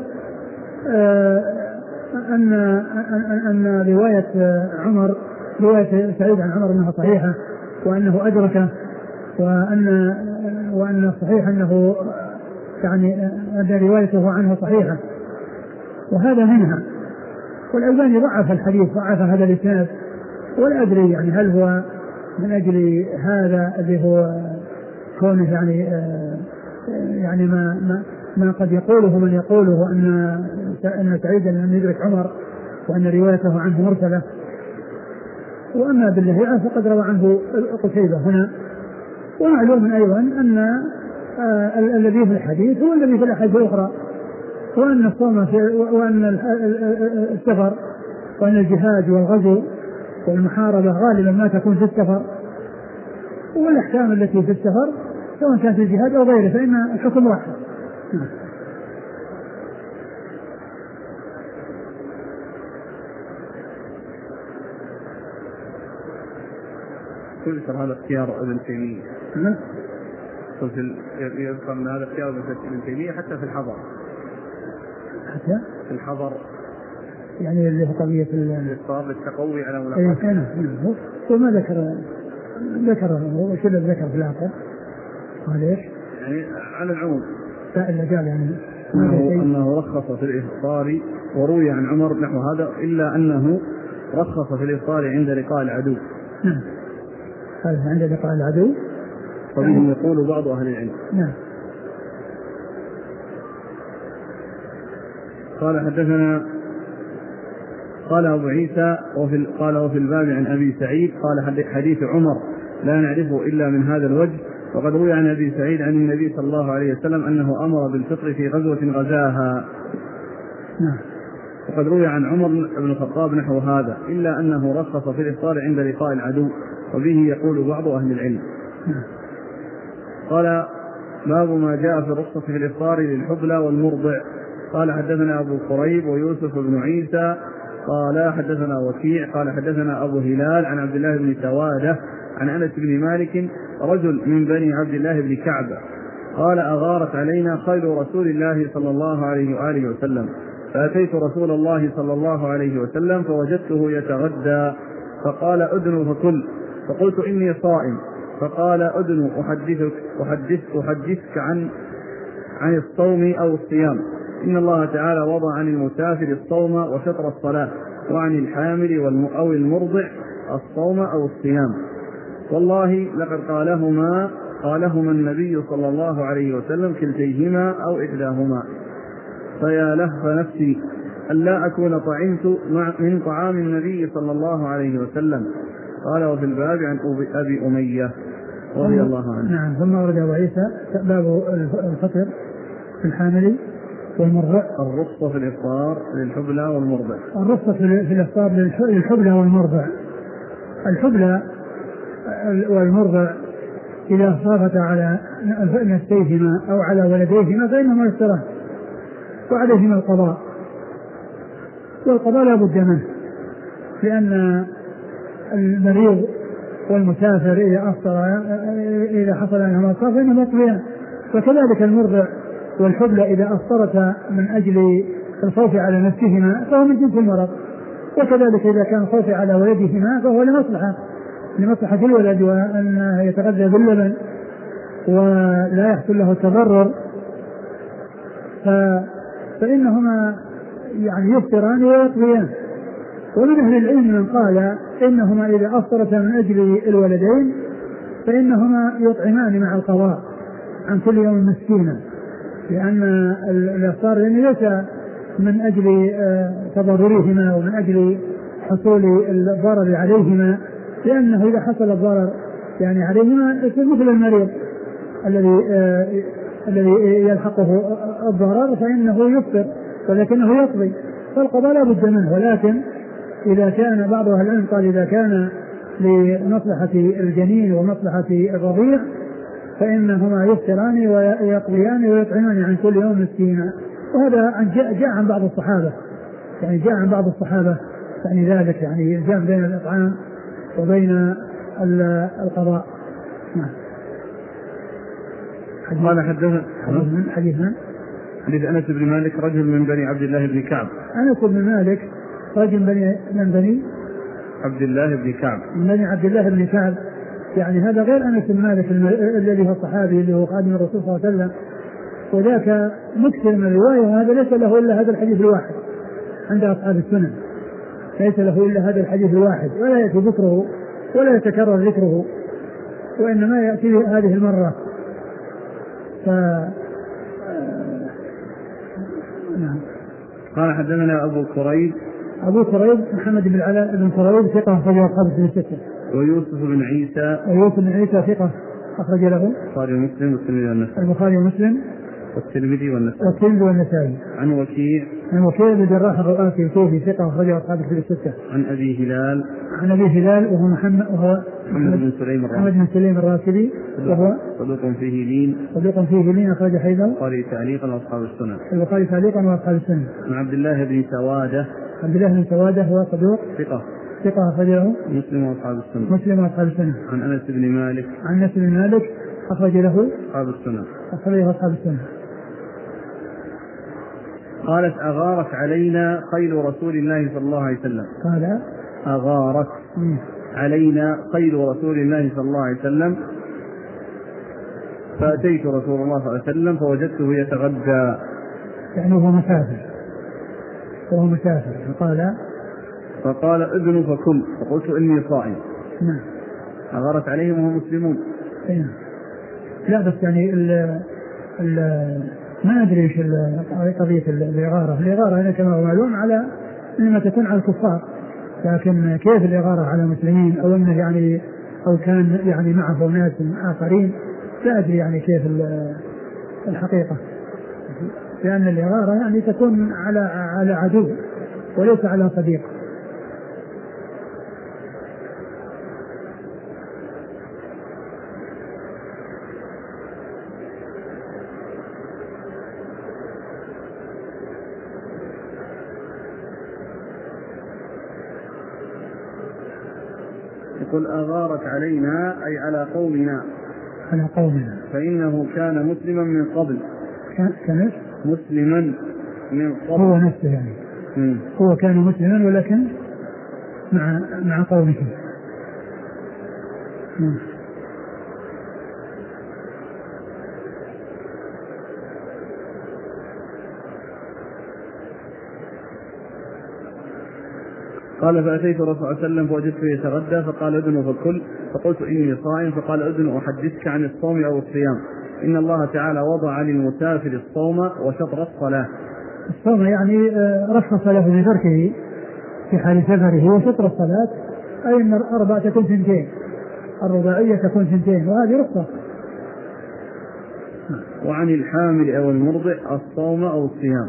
أن أن رواية عمر رواية سعيد عن عمر أنها صحيحة، وأنه أدركه، وأن وأن صحيح أنه يعني أن روايته عنه صحيحة، وهذا منها. والألباني ضعف الحديث، ضعف هذا الإسناد، ولا أدري يعني هل هو من أجل هذا اللي هو كونه يعني يعني ما ما ما قد يقوله من يقوله أن أن سعيد لم يدرك عمر وأن روايته عنه مرسلة. وأما بالله فقد روى عنه قتيبة هنا. ومعلوم أيضا أن آه الذي في الحديث هو الذي في الأحاديث الأخرى، وأن الصوم وأن السفر وأن الجهاد والغزو والمحاربة غالبا ما تكون في السفر، والأحكام التي في السفر سواء كان في الجهاد أو غيره فإن الحكم واحد. يذكر هذا اختيار ابن تيمية. قلت يذكر ان هذا اختيار ابن تيمية حتى في الحضر. حتى في الحضر يعني اللي هو قضية الإصرار للتقوي على ملاقاته. أي نعم. وما ذكر ذكر هو شو اللي ذكر في الآخر؟ قال إيش؟ يعني على العموم. لا إلا قال يعني أنه, أنه رخص في الإفطار، وروي عن عمر نحو هذا، إلا أنه رخص في الإفطار عند لقاء العدو. نعم. هذا عند لقاء العدو. فبهم يقول بعض أهل العلم. نعم. قال حدثنا قال أبو عيسى وفي قال وفي الباب عن أبي سعيد قال حديث عمر لا نعرفه إلا من هذا الوجه. وقد روي عن أبي سعيد عن النبي صلى الله عليه وسلم أنه أمر بالفطر في غزوة غزاها. نعم. وقد روي عن عمر بن الخطاب نحو هذا، إلا أنه رخص في الإفطار عند لقاء العدو، وبه يقول بعض أهل العلم. نعم. قال باب ما جاء في الرخصة في الإفطار للحبلى والمرضع. قال حدثنا أبو قريب ويوسف بن عيسى قال حدثنا وكيع قال حدثنا أبو هلال عن عبد الله بن سوادة عن أنس بن مالك رجل من بني عبد الله بن كعب قال أغارت علينا خيل رسول الله صلى الله عليه وآله وسلم، فأتيت رسول الله صلى الله عليه وسلم فوجدته يتغدى، فقال أدن فكل، فقلت إني صائم، فقال أدن أحدثك, أحدث أحدثك عن عن الصوم أو الصيام، إن الله تعالى وضع عن المسافر الصوم وشطر الصلاة، وعن الحامل أو المرضع الصوم أو الصيام، والله لقد قالهما قالهما النبي صلى الله عليه وسلم كلتيهما أو إحداهما، فيا لهف نفسي ألا أكون طعمت من طعام النبي صلى الله عليه وسلم. قال وفي الباب عن أبي أمية رضي الله عنه. نعم. ثم ورد أبو عيسى باب الفطر في الحامل والمرضع. الرخصة في الإفطار للحبلى والمرضع. الرخصة في الإفطار للحبلى والمرضع. الحبلى والمرضع إذا خافتا على نفسيهما أو على ولديهما فإنهما يفطران وعليهما القضاء، والقضاء لا بد منه، لأن المريض والمسافر إذا أفطر إذا حصل لهما الصرف فإنهما يقضيان، وكذلك المرضع والحبلى إذا أفطرتا من أجل الخوف على نفسهما فهو من جنس المرض، وكذلك إذا كان الخوف على ولدهما فهو لمصلحة لمصلحة الولد وأن يتغذى باللبن ولا يحصل له التضرر، فإنهما يعني يفطران ويقضيان. ومن أهل العلم من قال إنهما إذا أفطرتا من أجل الولدين فإنهما يطعمان مع القضاء عن كل يوم مسكينا، لأن الإفطار يعني ليس من أجل تضررهما ومن أجل حصول الضرر عليهما، لأنه إذا حصل الضرر يعني عليهما يصير مثل المريض الذي الذي يلحقه الضرر فإنه يفطر ولكنه يقضي، فالقضاء لا بد منه. ولكن إذا كان بعض أهل العلم قال إذا كان لمصلحة الجنين ومصلحة الرضيع فإنهما يفطران ويقضيان ويطعمان عن كل يوم مسكينا. وهذا جاء عن بعض الصحابة، يعني جاء عن بعض الصحابة يعني ذلك، يعني جاء بين الإطعام وبين القضاء. نعم. قال حدثنا حديث من حديث أنس بن مالك رجل من بني عبد الله بن كعب. أنس بن مالك رجل بني من بني عبد الله بن كعب من بني عبد الله بن كعب، يعني هذا غير أنس بن مالك الذي هو الصحابي اللي هو خادم الرسول صلى الله عليه وسلم، وذاك مكثر من الرواية، وهذا ليس له إلا هذا الحديث الواحد عند أصحاب السنن، ليس له إلا هذا الحديث الواحد ولا يأتي ذكره ولا يتكرر ذكره، وإنما يأتي هذه المرة. ف... نعم. قال حدثنا أبو كريب أبو كريب محمد بن علاء بن كريب ثقة أخرج له أصحاب السنن الستة. ويوسف بن عيسى ويوسف بن عيسى ثقة أخرج له البخاري ومسلم والترمذي والنسائي. البخاري ومسلم والترمذي والنسائي. والترمذي والنسائي. عن وكيع عن وكيع بن جراح الرؤاسي الكوفي ثقة أخرج له أصحاب السنن الستة. عن أبي هلال عن أبي هلال وهو محمد وهو محمد بن سليم محمد بن سليم الراسبي وهو صدوق فيه لين صدوق فيه لين أخرج حيثم البخاري تعليقا وأصحاب السنن. البخاري تعليقا وأصحاب السنن. عن عبد الله بن سوادة عبد الله بن سوادة هو صدوق ثقة ثقة أخرجه مسلم وأصحاب السنن. مسلم وأصحاب السنن. عن أنس بن مالك عن أنس بن مالك أخرج له أصحاب السنن. أخرجه أصحاب السنن. قالت أغارت علينا خيل رسول الله صلى الله عليه وسلم. قال أغارت مم. علينا خيل رسول الله صلى الله عليه وسلم فأتيت رسول الله صلى الله عليه وسلم فوجدته يتغدى، يعني هو مسافر وهو مسافر فقال فقال اذن فكل، فقلت إني صائم. نعم. أغارت عليهم وهم مسلمون. نعم. لا بس يعني ال ال ما أدري إيش قضية الإغارة. الإغارة هنا كما هو معلوم على إنما تكون على الكفار، لكن كيف الإغارة على المسلمين أو أنه يعني أو كان يعني معه ناس آخرين لا أدري يعني كيف الحقيقة، لأن الإغارة يعني تكون على على عدو وليس على صديق. يقول أغارت علينا أي على قومنا على قومنا فإنه كان مسلما من قبل. كان مسلما من قبل هو نفسه يعني م. هو كان مسلما ولكن مع مع قومه. م. قال فأتيت الرسول صلى الله عليه وسلم فوجدته يتغدى فقال أذن فكل، فقلت إني صائم، فقال أذن أحدثك عن الصوم أو الصيام، إن الله تعالى وضع للمسافر الصوم وشطر الصلاة، الصوم يعني رخص له في تركه في حال سفره، وشطر الصلاة أي أن الأربع تكون ثنتين، الرباعية تكون ثنتين، وهذه رخصة. وعن الحامل أو المرضع الصوم أو الصيام.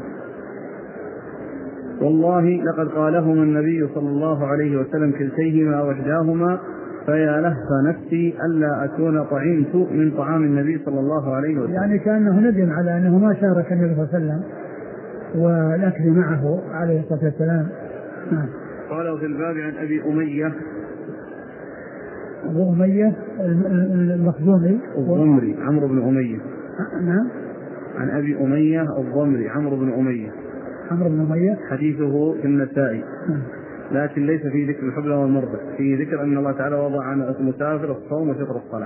والله لقد قالهما النبي صلى الله عليه وسلم كلتيهما وإحداهما فيا لهف نفسي ألا أكون طعمت من طعام النبي صلى الله عليه وسلم. يعني كأنه ندم على أنه ما شارك النبي صلى الله عليه وسلم والأكل معه عليه الصلاة والسلام. قال في الباب عن أبي أمية أبو أمية المخزومي الضمري عمرو بن أمية. نعم. عن أبي أمية الضمري عمرو بن أمية عمرو بن أمية حديثه في النسائي، لكن ليس في ذكر الحبلى والمرضع، في ذكر أن الله تعالى وضع عن المسافر الصوم وفطر الصلاة.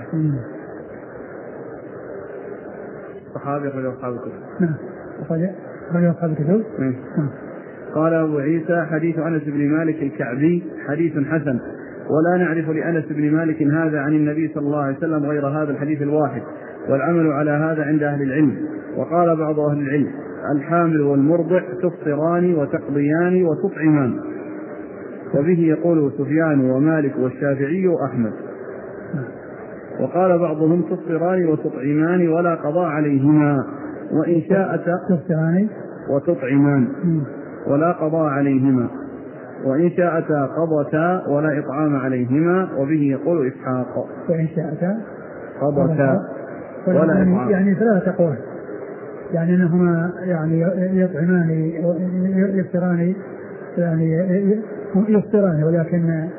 صحابي أخرجه أصحاب الكتب. نعم أخرجه أصحاب الكتب. قال أبو عيسى حديث أنس بن مالك الكعبي حديث حسن، ولا نعرف لأنس بن مالك هذا عن النبي صلى الله عليه وسلم غير هذا الحديث الواحد، والعمل على هذا عند أهل العلم. وقال بعض أهل العلم الحامل والمرضع تفطران وتقضيان وتطعمان، وبه يقول سفيان ومالك والشافعي وأحمد. وقال بعضهم تفطران وتطعمان ولا قضاء عليهما، وإن شاءتا تفطران وتطعمان ولا قضاء عليهما، وإن شاءتا قضتا ولا إطعام عليهما، وبه يقول إسحاق. وإن شاءتا قضتا ولا إطعام، يعني ثلاثة أقوال، يعني أنهما يعني يطعمان يفطران، يعني يفطران ولكن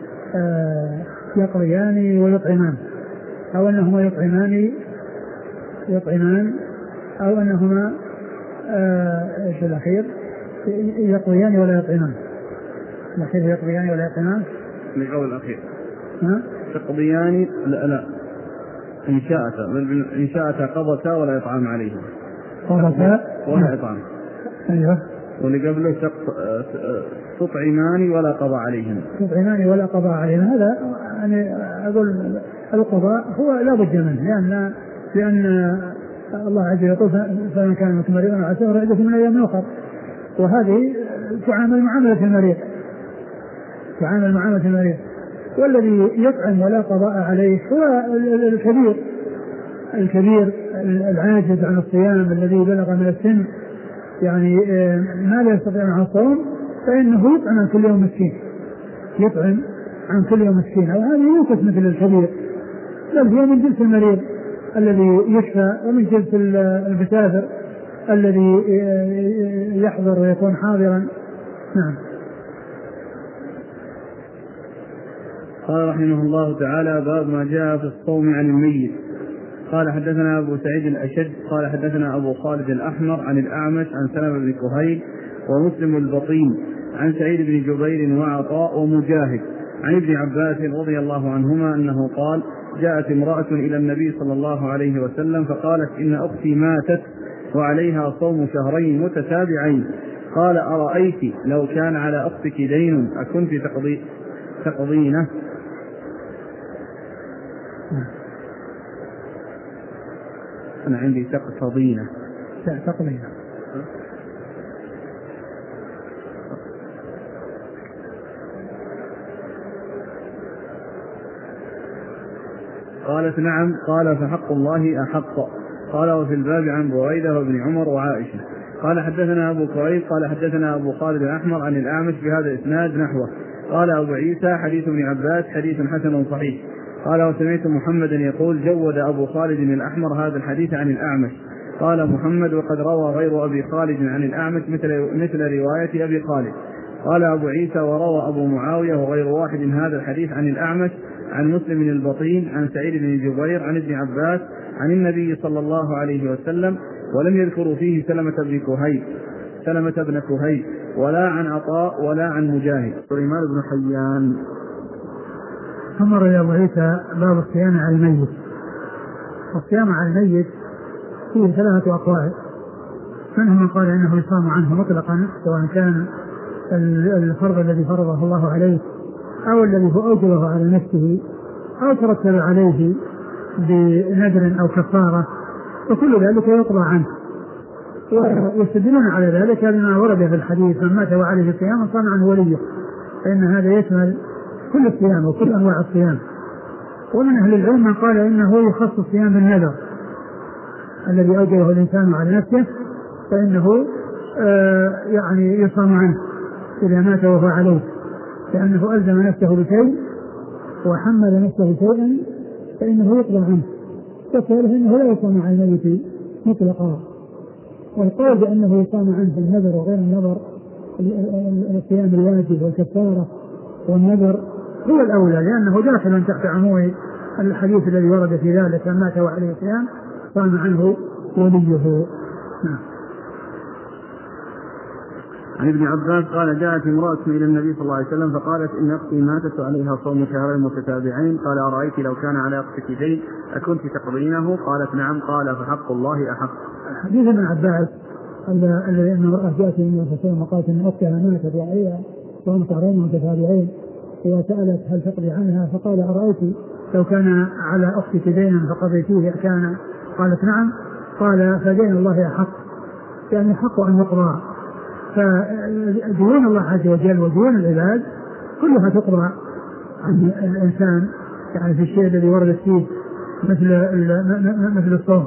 يقضيان ويطعمان، أو أنهما يطعمان يطعمان أو أنهما ايش الأخير يقضيان ولا يطعمان. الأخير يقضيان ولا يطعمان القول الأخير ها تقضيان لا لا إن شاءتا إن شاءتا قضتا ولا إطعام عليهم، قضتا ولا إطعام. أيوه. واللي قبله تطعمان ولا قضاء عليهم. تطعمان ولا قضاء عليهم، هذا يعني أقول القضاء هو لا بد منه، لأن لأن الله عز وجل فمن كان منكم مريضا على سفر عدة من أيام أخرى، وهذه تعامل معاملة المريض تعامل معاملة المريض. والذي يطعم ولا قضاء عليه هو الكبير الكبير العاجز عن الصيام الذي بلغ من السن، يعني ما لا يستطيع معه الصوم، فإنه يطعم عن كل يوم مسكين يطعم عن كل يوم مسكين، وهذا يوقف مثل الكبير، بل هو من جنس المريض الذي يشفى، ومن جنس المسافر الذي يحضر ويكون حاضرا. نعم. قال رحمه الله تعالى باب ما جاء في الصوم عن الميت. قال حدثنا أبو سعيد الأشج قال حدثنا أبو خالد الأحمر عن الأعمش عن سلمة بن كهيل ومسلم البطين عن سعيد بن جبير وعطاء ومجاهد عن ابن عباس رضي الله عنهما أنه قال جاءت امرأة إلى النبي صلى الله عليه وسلم فقالت إن أختي ماتت وعليها صوم شهرين متتابعين، قال أرأيت لو كان على أختك دين أكنت تقضي تقضينه؟ أنا عندي تقتضينه تقضينه. قالت نعم. قال فحق الله أحق. قال وفي الباب عن بريدة وابن عمر وعائشة. قال حدثنا أبو كريب قال حدثنا أبو خالد الأحمر عن الأعمش بهذا الإسناد نحوه. قال أبو عيسى حديث ابن عباس حديث حسن صحيح. قال وسمعت محمدا يقول جود أبو خالد الأحمر هذا الحديث عن الأعمش. قال محمد وقد روى غير أبي خالد عن الأعمش مثل, مثل رواية أبي خالد. قال أبو عيسى وروى أبو معاوية وغير واحد هذا الحديث عن الأعمش عن مسلم البطين عن سعيد بن جبير عن ابن عباس عن النبي صلى الله عليه وسلم، ولم يذكروا فيه سلمة بن كهيل سلمة بن كهيل ولا عن عطاء ولا عن مجاهد. سليمان بن حيان. ثم روى أبو عيسى باب الصيام على الميت. الصيام على الميت فيه ثلاثة أقوال، منهم من قال إنه يصام عنه مطلقا سواء كان الفرض الذي فرضه الله عليه أو الذي هو أوجبه على نفسه أو ترتب عليه بنذر أو كفارة، وكل ذلك يقضى عنه ويستدلون على ذلك لما ورد في الحديث من مات وعليه صيام صام عنه وليه، فإن هذا يشمل كل الصيام وكل أنواع الصيام. ومن أهل العلم من قال إنه يخص الصيام بالنذر الذي أوجبه الإنسان على نفسه، فإنه آه يعني يصام عنه إذا مات وهو عليه، لأنه ألزم نفسه بشيء وحمل نفسه شيئا فإنه يقضى عنه، فكذلك إنه لا يصام عن الميت مطلقا. والقول بأنه يصام عنه النذر وغير النذر، الصيام الواجب والكفارة والنذر هو الأولى، لأنه داخل تحت عموم الحديث الذي ورد في ذلك من مات وعليه صيام صام عنه وليه. نعم. عن ابن عباس قال جاءت امرأة إلى النبي صلى الله عليه وسلم فقالت إن أختي ماتت وعليها صوم شهرين متتابعين، قال أرأيت لو كان على أختك دين أكنت تقضينه؟ قالت نعم. قال فحق الله أحق. حديث ابن عباس الذي أن امرأة جاءت النبي صلى الله عليه وسلم وقالت إن أختها ماتت وعليها صوم شهرين متتابعين، وسألت هل تقضي عنها؟ فقال أرأيت لو كان على أختك دينا فقضيتيه أكان؟ قالت نعم. قال فدين الله أحق، يعني حق أن يقضى، فديون الله عز وجل وديون العباد كلها تقضى عن الإنسان، يعني في الشيء الذي ورد فيه مثل مثل الصوم.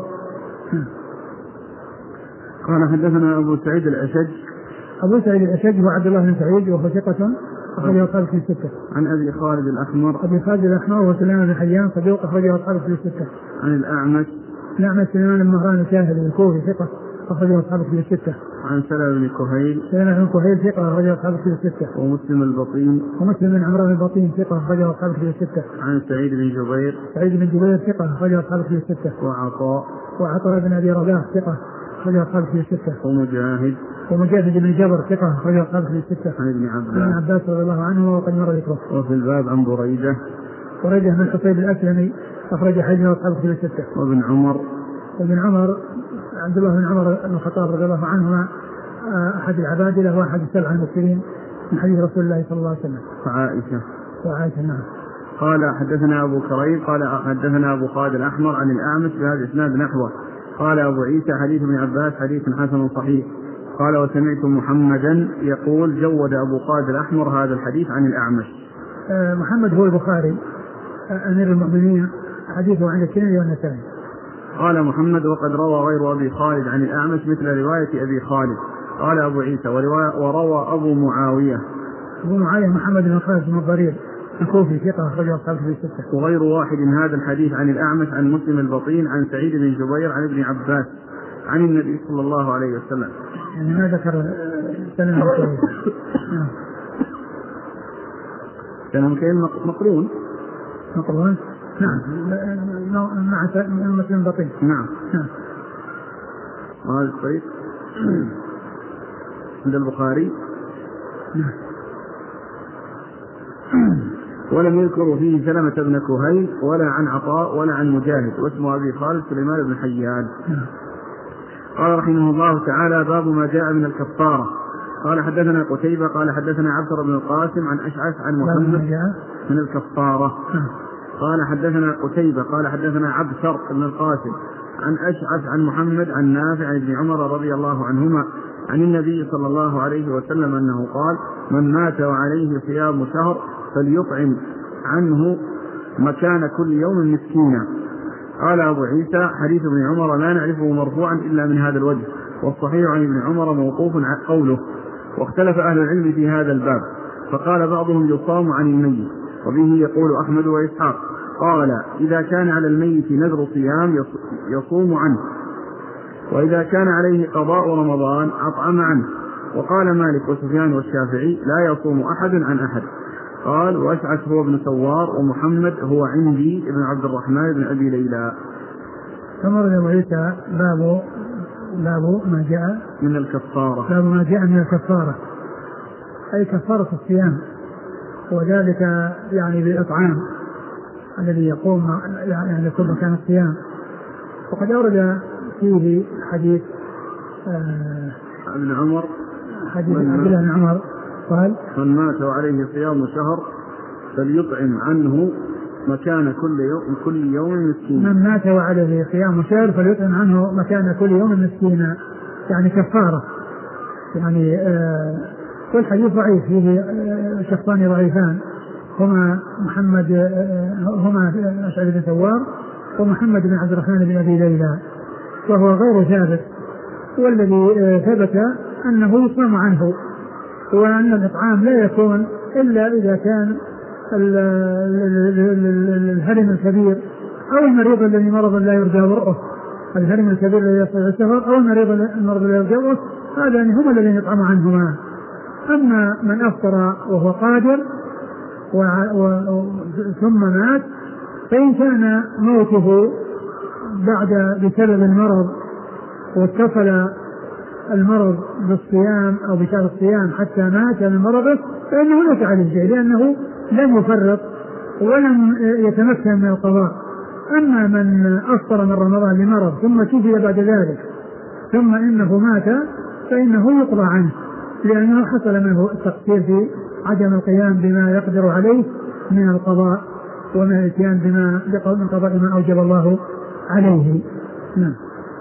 قال حدثنا أبو سعيد الأشج. أبو سعيد الأشج هو عبد الله بن سعيد وهو ثقة أخرجه أصحاب في الستة. عن أبي خالد الأحمر. أبي خالد الأحمر وسليمان بن حيان صدوق أخرجه أصحاب في الستة. عن الأعمش. الأعمش سليمان بن مهران الشاهد الكوفي ثقة أخرجه أصحاب في الستة. عن سلمة بن كهيل. سلمة بن كهيل ثقة أخرجه أصحاب في الستة. ومسلم البطين. ومسلم بن عمرو البطين ثقة أخرجه أصحاب في الستة. عن سعيد بن جبير. سعيد بن جبير ثقة أخرجه أصحاب في الستة. وعطاء. وعطاء بن أبي رباح ثقة أخرجه أصحاب في الستة. ومجاهد. ومجاهد بن جبر ثقة أخرجه أصحاب في الستة. عن ابن عباس. ابن عباس رضي الله عنه وقد مر ذكره. وفي الباب عن بريدة. بريدة بن الحصيب الأسلمي أخرج حديثه أصحاب في الستة. وابن عمر. وابن عمر عبد الله بن عمر بن الخطاب رضي الله عنهما أحد العبادلة وأحد السبع المكثرين من حديث رسول الله صلى الله عليه وسلم. وعائشة. وعائشة نعم. قال حدثنا أبو كريم قال حدثنا أبو خالد الأحمر عن الأعمش بهذا الإسناد نحوه. قال أبو عيسى حديث ابن عباس حديث حسن صحيح. قال وسمعت محمدا يقول جود أبو خالد الأحمر هذا الحديث عن الأعمش. آه محمد هو البخاري أمير المؤمنين حديثه عند الترمذي والنسائي. قال محمد وقد روى غير أبي خالد عن الأعمش مثل رواية أبي خالد. قال أبو عيسى وروى أبو معاوية. أبو معاوية محمد بن خالد بن الضرير الكوفي ثقة أخرجه أصحاب في الستة. وغير واحد هذا الحديث عن الأعمش عن مسلم البطين عن سعيد بن جبير عن ابن عباس عن النبي صلى الله عليه وسلم. يعني ما ذكر سلم الكوفي. سلم كين مقرون. مقرون. نعم مع مسلم البطين. نعم. نعم. وهذا الطريق عند البخاري. نعم. ولم يذكر فيه سلمة بن كهيل ولا عن عطاء ولا عن مجاهد واسمه أبي خالد سليمان بن حيان. قال رحمه الله تعالى باب ما جاء من الكفارة. قال حدثنا قتيبة قال حدثنا عبد بن القاسم عن أشعث عن محمد من الكفارة. قال حدثنا قتيبة قال حدثنا عبد شرط بن القاسم عن أشعث عن محمد عن نافع عن ابن عمر رضي الله عنهما عن النبي صلى الله عليه وسلم أنه قال من مات وعليه صيام شهر فليطعم عنه مكان كل يوم مسكينا. قال أبو عيسى حديث ابن عمر لا نعرفه مرفوعا إلا من هذا الوجه، والصحيح عن ابن عمر موقوف عن قوله. واختلف أهل العلم في هذا الباب، فقال بعضهم يصام عن الميت، وبه يقول أحمد وإسحاق. قال إذا كان على الميت نذر صيام يصوم عنه، وإذا كان عليه قضاء رمضان أطعم عنه. وقال مالك وسفيان والشافعي لا يصوم أحد عن أحد. قال وأشعث هو ابن سوار ومحمد هو عندي ابن عبد الرحمن بن أبي ليلى. ثم رجع عيسى باب باب ما جاء من الكفارة. باب ما جاء من الكفارة أي كفارة الصيام، وذلك يعني بالإطعام الذي يقوم يعني يكون مكان الصيام. وقد أورد فيه حديث آه ابن عمر حديث عبد الله بن عمر قال من مات وعليه صيام شهر فليطعم عنه مكان كل يوم كل يوم مسكين. من مات وعليه صيام شهر فليطعم عنه مكان كل يوم مسكينا. يعني كفارة يعني. آه والحديث ضعيف، فيه آه شخصان ضعيفان هما محمد آه هما أسعد بن ثوار ومحمد بن عبد الرحمن بن أبي ليلى، وهو غير ثابت. والذي آه ثبت أنه يصام عنه، وأن الإطعام لا يكون إلا إذا كان الهرم الكبير أو المريض الذي مرض لا يرجى برؤه، الهرم الكبير الذي يصل السفر أو المريض المرض لا يرجى برؤه، هذا هم الذين يطعم عنهما. أما من أفطر وهو قادر و... و... ثم مات، فإن كان موته بعد بسبب المرض واتصل المرض بالصيام أو بسبب الصيام حتى مات من مرضه، فإنه ليس عليه شيء، لأنه لم يفرط ولم يتمكن من القضاء. أما من أفطر من رمضان لمرض ثم شفي بعد ذلك ثم إنه مات، فإنه يقضى عنه، لأنه حصل منه التقصير في عدم القيام بما يقدر عليه من القضاء ومن الاتيان بما من قضاء ما أوجب الله عليه. نعم.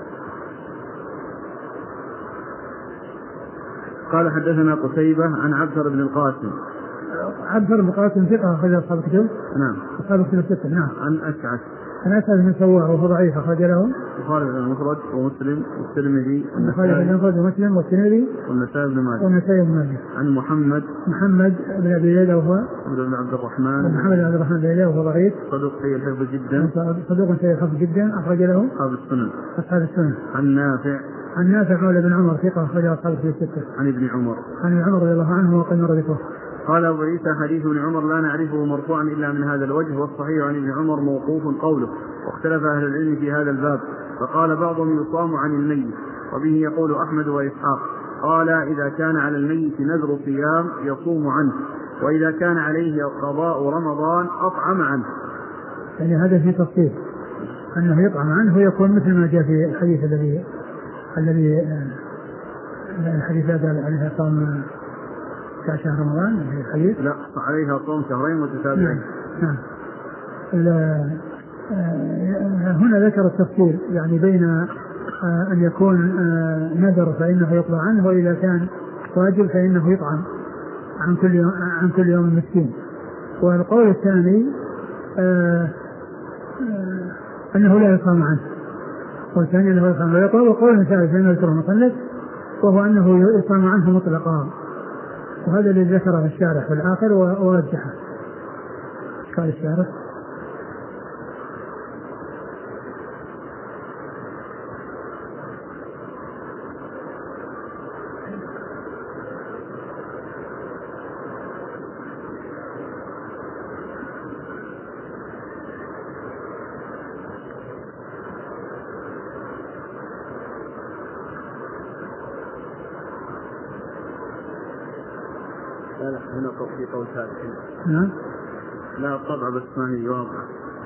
قال حدثنا قتيبة عن عبثر بن القاسم. عبثر بن القاسم ثقة أخرج أصحاب الكتب. نعم. أصحاب الكتب الستة. نعم. عن أشعث. عن أشعث بن سوار وهو ضعيف أخرج له البخاري بن المفرد ومسلم والترمذي البخاري بن المفرد ومسلم والترمذي والنسائي بن ماجه والنسائي بن ماجه. عن محمد محمد بن أبي ليلى وهو بن عبد الرحمن محمد بن عبد الرحمن بن ليلى وهو ضعيف صدوق سيء الحفظ جدا صدوق سيء الحفظ جدا أخرج له أصحاب السنن أصحاب السنن. عن نافع عن نافع مولى بن عمر ثقة أخرج أصحاب الكتب الستة. عن ابن عمر عن ابن عمر رضي الله عنه وقد مر ذكره. قال أبو عيسى حديث ابن عمر لا نعرفه مرفوعا إلا من هذا الوجه، والصحيح عن ابن عمر موقوف قوله، واختلف أهل العلم في هذا الباب، فقال بعضهم يصام عن الميت، وبه يقول أحمد وإسحاق. قال إذا كان على الميت نذر صيام يصوم عنه، وإذا كان عليه قضاء رمضان أطعم عنه. يعني هذا في تفصيل أنه يطعم عنه يكون مثل ما جاء في الحديث الذي الذي الحديث هذا عليه صام شهر رمضان في الحديث. لا عليها صوم شهرين متتابعين. نعم. هنا ذكر التفصيل يعني بين أن يكون نذر فإنه يقضى عنه، وإذا كان واجب فإنه يطعم عن كل يوم عن كل يوم مسكين. والقول الثاني أنه لا يصام عنه، والثاني أنه يصام لا يقضى. وقول ثالث أنه يذكره المصنف وهو أنه يصام عنه مطلقا، وهذا الذي ذكره الشارح في الآخر ورجحه. قال الشارح لا لا هنا في قول ثالث. نعم. لا طبعا بس ما هي واضحة.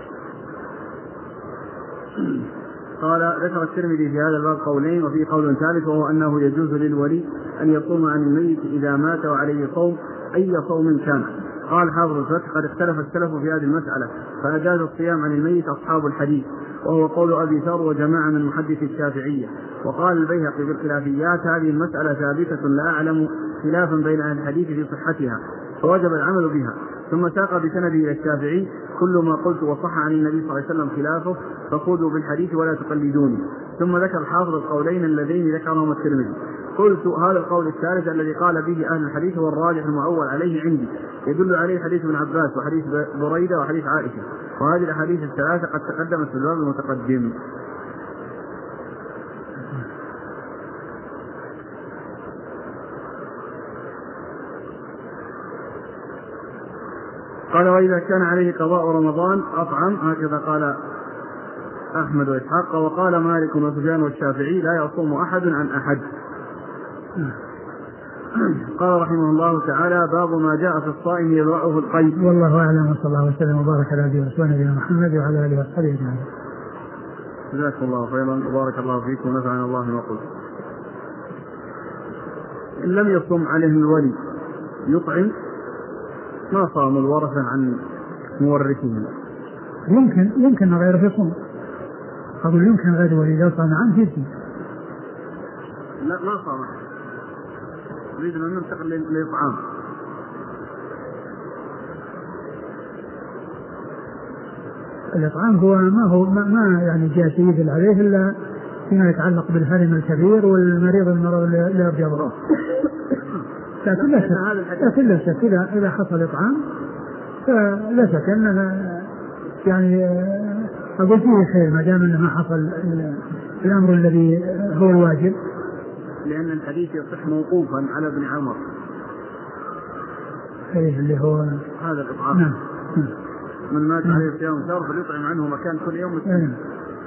قال ذكر الترمذي في هذا الباب قولين، وفي قول ثالث وهو أنه يجوز للولي أن يصوم عن الميت إذا مات وعليه صوم أي صوم كان. قال حافظ الفتح قد اختلف السلف في هذه المسألة، فأجاز الصيام عن الميت أصحاب الحديث، وهو قول أبي ثور وجماعة من محدث الشافعية. وقال البيهقي بالخلافيات هذه المسألة ثابتة لا أعلم خلافا بين أهل الحديث في صحتها، فوجب العمل بها. ثم ساق بسنده إلى الشافعي كل ما قلت وصح عن النبي صلى الله عليه وسلم خلافه فخذوا بالحديث ولا تقلدوني. ثم ذكر الحافظ القولين اللذين ذكرهما الترمذي. قلت هذا القول الثالث الذي قال به أهل الحديث هو الراجح المعول عليه عندي، يدل عليه حديث ابن عباس وحديث بريدة وحديث عائشة، وهذه الأحاديث الثلاثة قد تقدمت في الباب المتقدم. قال وإذا كان عليه قضاء رمضان أطعم، هكذا قال أحمد وإسحاق. وقال مالك وسفيان والشافعي لا يصوم أحد عن أحد. قال رحمه الله تعالى باب ما جاء في الصائم يضعه القيد. والله أعلم، وصلى الله وسلم وبارك على نبينا محمد وعلى آله وصحبه أجمعين. جزاكم الله خيرا وبارك الله فيكم ونفعنا الله ما قلت. إن لم يصم عليه الولي يطعم ما صام الورثة عن مورثهم. يمكن يمكن غيره يصوم، أقول يمكن غير الولي لو صام عنه يصوم. لا ما صام، نريد أن ننتقل للإطعام. الإطعام هو ما هو ما, ما يعني جاء سيد عليه إلا فيما يتعلق بالهرم الكبير والمريض المرض اللي يرجى ضرره. لكن لا شك لكن لا شك إذا إذا حصل إطعام فلا شك أنها يعني أقول فيه خير ما دام أنه ما حصل الأمر الذي هو الواجب، لأن الحديث يصح موقوفا على ابن عمر اللي هو هذا الإطعام. نعم. من مات عليه صيام شهر فليطعم عنه مكان كل يوم مسكين.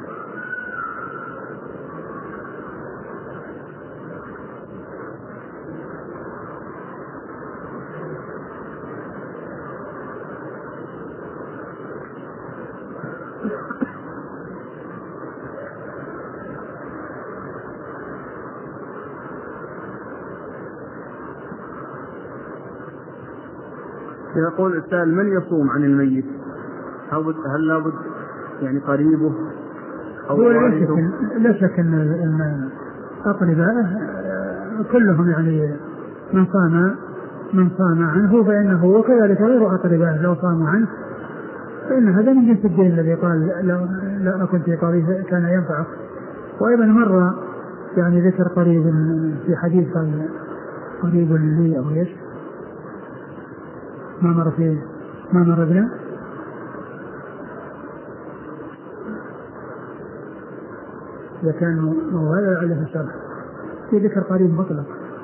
يقول السائل: من يصوم عن الميت؟ هل لابد يعني قريبه أو والده؟ لا شك أن أقربائه كلهم يعني من صام من صام عنه فإنه، وكذلك غير أقربائه لو صاموا عنه فإن هذا من جنس الدين الذي قال لو لا أكن في قريب كان ينفعك. وأيضا مرة يعني ذكر قريب في حديث قال قريب لي أو إيش ما مر فيه ما مر بنا إذا كان هذا عليه الشرح في ذكر قريب مطلق.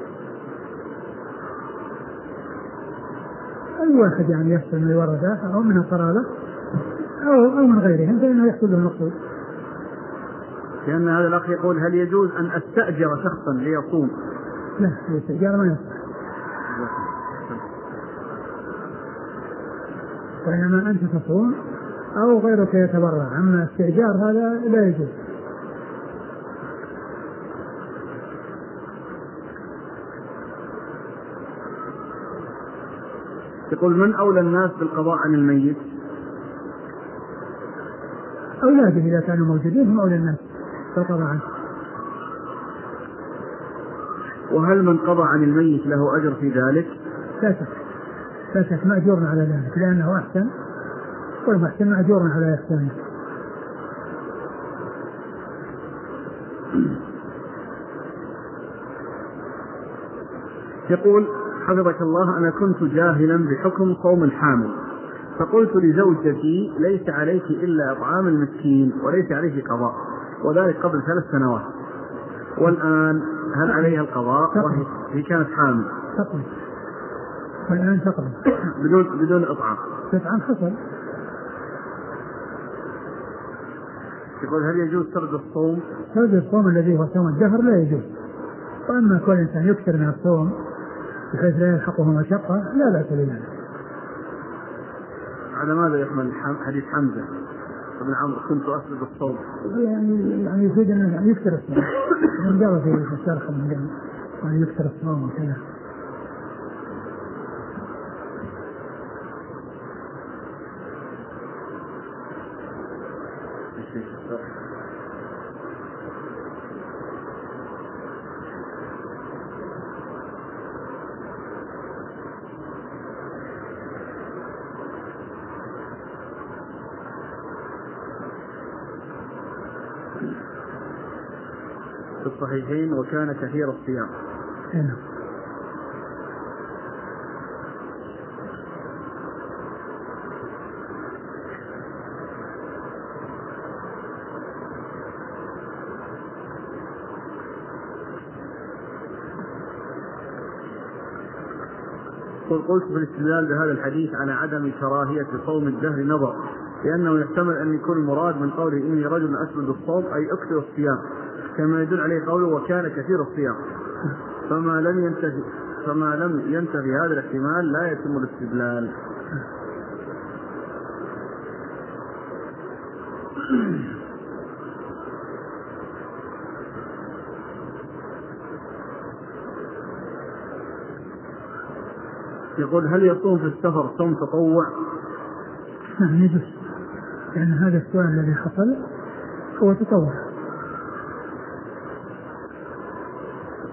أي واحد يعني يحصل من الورثة أو من القرابة أو أو من غيرهم فإنه يحصل له المقصود. لأن هذا الأخ يقول: هل يجوز أن أستأجر شخصا ليصوم؟ لا، الاستئجار ما يصح، وإنما أنت تصوم أو غيرك يتبرع، أما استئجار هذا لا يجوز. يقول: من أولى الناس بالقضاء عن الميت؟ أولاده إذا كانوا موجودين هم أولى الناس بالقضاء عنه. وهل من قضى عن الميت له أجر في ذلك؟ لا شك لا شك مأجور على ذلك لأنه أحسن، والمحسن مأجور على إحسانه. يقول: حفظك الله، أنا كنت جاهلا بحكم صوم الحامل، فقلت لزوجتي: ليس عليك إلا إطعام المسكين وليس عليك قضاء، وذلك قبل ثلاث سنوات، والآن هل عليها القضاء وهي كانت حامل؟ تقضي، والآن تقضي بدون بدون إطعام. إطعام حصل. يقول: هل يجوز سرد الصوم؟ سرد الصوم الذي هو صوم الدهر لا يجوز، وأما كل إنسان يكثر من الصوم بحيث لا يلحقه مشقة لا بأس بذلك. على ماذا يحمل حديث حمزة بن عمرو: كنت أسرد الصوم؟ يعني يعني يفيد أنه يكثر الصوم، من جاء في الشرح من جاء يعني يكثر الصوم وكذا. في الصحيحين: وكان كثير الصيام. هنا. قلت في الاستدلال بهذا الحديث على عدم كراهية صوم الدهر نظر، لأنه يحتمل أن يكون المراد من قوله إني رجل أسرد الصوم أي أكثر الصيام، كما يدل عليه قوله وكان كثير الصيام، فما لم ينتهي فما لم ينتهي هذا الاحتمال لا يتم الاستدلال. يقول: هل يصوم في السفر صوم تطوع؟ يجوز، لأن هذا السؤال الذي حصل هو تطوع.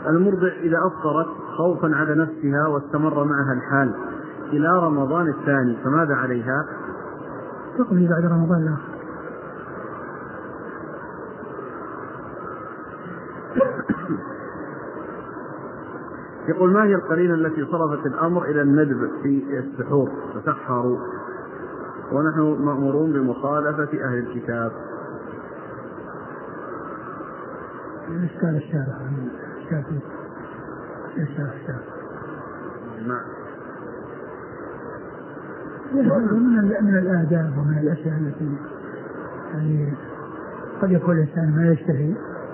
المرضع إذا أفطرت خوفا على نفسها واستمر معها الحال إلى رمضان الثاني فماذا عليها؟ تقضي بعد رمضان الآخر. يقول ما هي القرينة التي صرفت الأمر إلى الندب في السحور تسحروا ونحن مأمورون بمخالفة أهل الكتاب؟ إشكال الشارع إشكال الشارع الشارع نعم من من الآداب ومن الأشياء التي يعني قد يكون الإنسان ما يشتهي.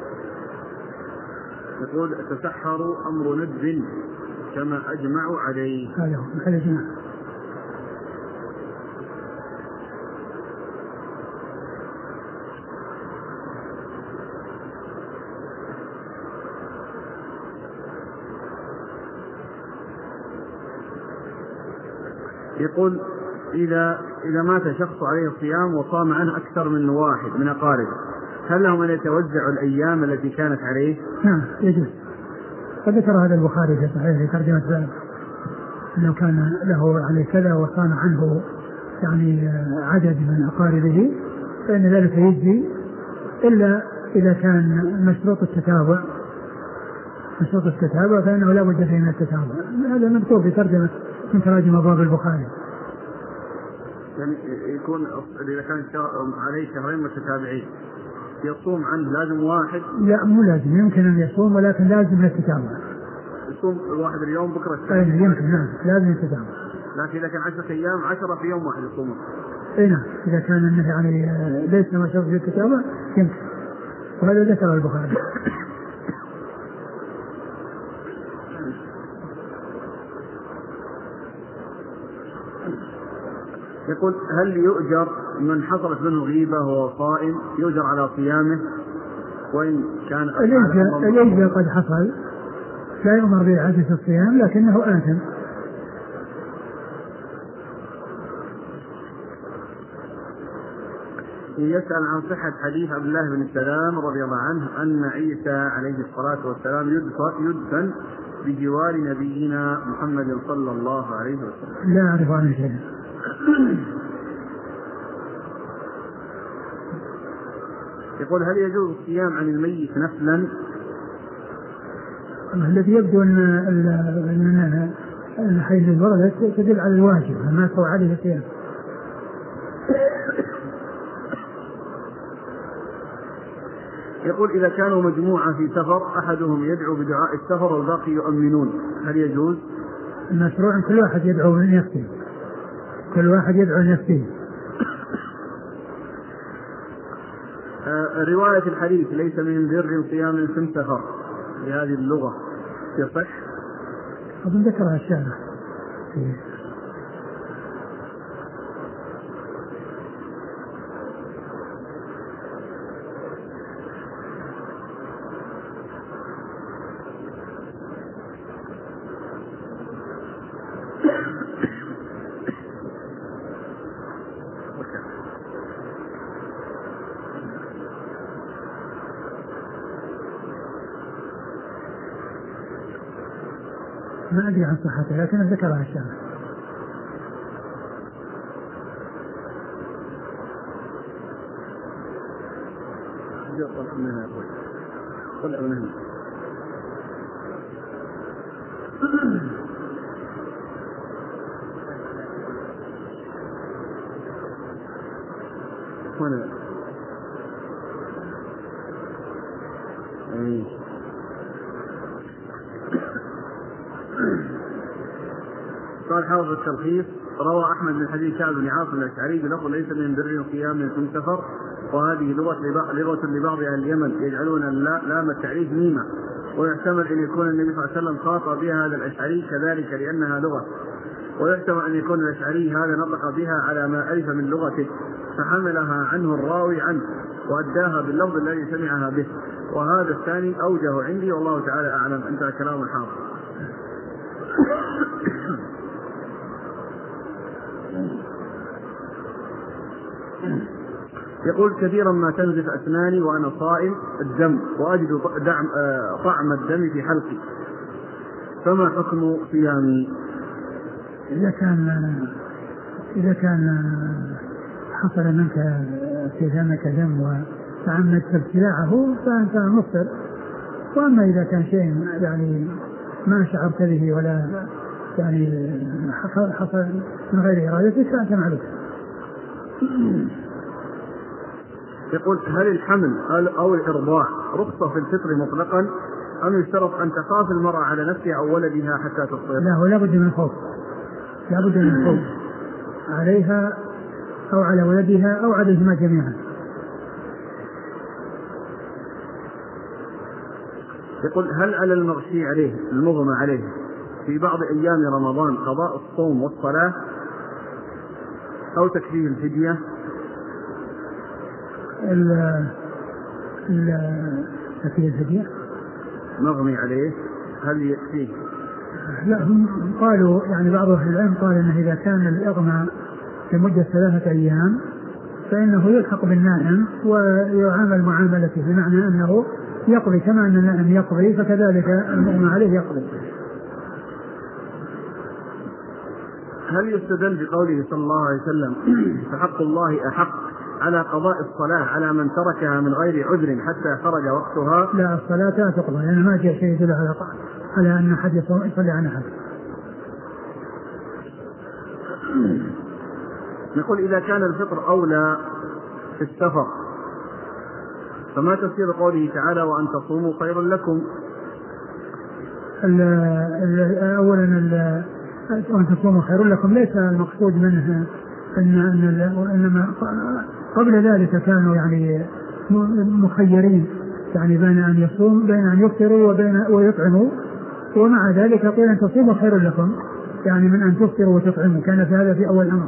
يقول تسحروا أمر ندب كما أجمعوا عليه. هذا هو محل إجماع. يقول إذا إذا مات شخص عليه الصيام وصام عنه أكثر من واحد من أقاربه هل لهم أن يتوزعوا الأيام التي كانت عليه؟ نعم يجوز. قد ذكر هذا البخاري في صحيح في ترجمة باب أنه كان له عليه كذا وصام عنه يعني عدد من أقاربه فإن ذلك يجزي إلا إذا كان مشروط التتابع مشروط التتابع فإنه لا بد فيه من التتابع. هذا مكتوب في ترجمة من تراجم باب البخاري. يعني يكون إذا كان عليه شهرين متتابعين يصوم عنه لازم واحد؟ لا مو لازم، يمكن أن يصوم ولكن لازم التتابع. يصوم الواحد اليوم بكرة الثاني؟ يمكن نعم لازم التتابع. لكن إذا كان عشرة أيام عشرة في يوم واحد يصومون؟ اي نعم إذا كان أنه يعني ليس مشروط في التتابع يمكن، وهذا ذكر البخاري. يقول هل يؤجر من حصلت منه غيبة وهو صائم يؤجر على صيامه وإن كان الإجزاء قد حصل لا يؤمر بإعادة الصيام لكنه آثم. يسأل عن صحة حديث عبد الله بن السلام رضي الله عنه أن عيسى عليه الصلاة والسلام يدفن بجوار نبينا محمد صلى الله عليه وسلم. لا أعرف عنه شيء. يقول هل يجوز الصيام عن الميت نفلا؟ الذي يبدو أن أن حيث الورد تدل على الواجب ما سوى عليه الصيام. يقول إذا كانوا مجموعة في سفر أحدهم يدعو بدعاء السفر والباقي يؤمنون هل يجوز؟ المشروع كل واحد يدعو من نفسه كل واحد يدعو نفسه. آه رواية الحديث ليس من بر صيام في سفر بهذه اللغة يصح؟ أظن ذكرها الشارع. ما أدري عن صحته لكن ذكرها الشارع. طلع منها أبوي طلع منها هنا أي قال حافظ التلخيص روى أحمد بن حديث كعب بن عاصم الأشعري بلفظ ليس من بر صيام ثم سفر وهذه لغة لغة لبعض أهل اليمن يجعلون لام التعريف ميمة ويحتمل أن يكون النبي صلى الله عليه وسلم خاطب بها هذا الأشعري كذلك لأنها لغة ويحتمل أن يكون الأشعري هذا نطق بها على ما ألف من لغته فحملها عنه الراوي عنه وأداها باللفظ الذي سمعها به وهذا الثاني أوجه عندي والله تعالى أعلم. انتهى كلام الحافظ. يقول كثيرا ما تنزف أسناني وأنا صائم الدم وأجد دعم طعم الدم في حلقي، فما حكم صيامي؟ إذا كان إذا كان حصل منك في دمك دم وتعمدت ابتلاعه فأنت مفطر. وأما إذا كان شيء يعني ما شعرت به ولا يعني حصل من غير إرادتك فأنت معلوم. يقول هل الحمل أو الإرضاع رخصة في الفطر مطلقا أم يشترط أن تخاف المرأة على نفسها أو ولدها حتى تفطر؟ لا، ولا بد من الخوف، لا بد من الخوف عليها أو على ولدها أو عليهما جميعا. يقول هل على المغشي عليه المغمى عليه في بعض أيام رمضان قضاء الصوم والصلاة أو تكفيه الفدية؟ ال تكفيه الفدية مغمي عليه هل يكفيه؟ لا، هم قالوا يعني بعض أهل العلم قال إنه إذا كان الإغمى لمدة ثلاثة أيام فإنه يلحق بالنائم ويعامل معاملته، بمعنى أنه يقضي كما أن النائم يقضي فكذلك المغمى عليه يقضي. هل يستدل بقوله صلى الله عليه وسلم فحق الله أحق على قضاء الصلاة على من تركها من غير عذر حتى خرج وقتها؟ لا، الصلاة لا تقضى لأن يعني ما جاء شيء يدل على على أن أحد يصلي عن أحد. نقول إذا كان الفطر أولى في السفر فما تفسير قوله تعالى وأن تصوموا خير لكم؟ أولا وأن تصوموا خير لكم ليس المقصود منه إن إنما قبل ذلك كانوا يعني مخيرين يعني بين أن يصوم بين أن يفطروا وبين ويطعموا، ومع ذلك قيل أن تصوموا خير لكم يعني من أن تفطروا وتطعموا، كان في هذا في أول الأمر.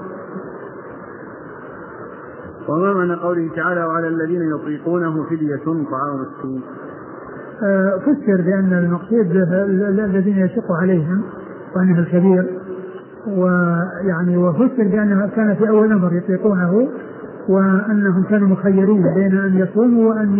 وما معنى قوله تعالى وعلى الذين يطيقونه فدية طعام مسكين؟ آه فسر بأن المقصود الذين يشق عليهم وأنه الكبير، ويعني وفسر بأنه كان في أول الأمر يطيقونه وأنهم كانوا مخيرين بين أن يصوموا وأن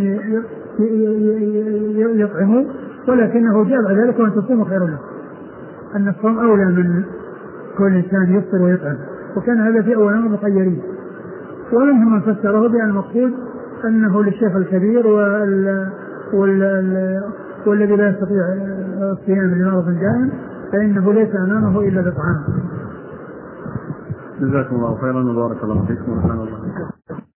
يطعموا، ولكنه جاء بعد ذلك وأن تصوموا خير لكم، أن الصوم أولى من كل إنسان يفطر ويطعم، وكان هذا في أول الأمر مخيرين. ومنهم من فسره بأن المقصود أنه للشيخ الكبير وال... وال... والذي لا يستطيع الصيام لمرض دائم فإنه ليس أمامه إلا الإطعام. جزاكم الله خيرا وبارك الله فيكم ورحمة الله.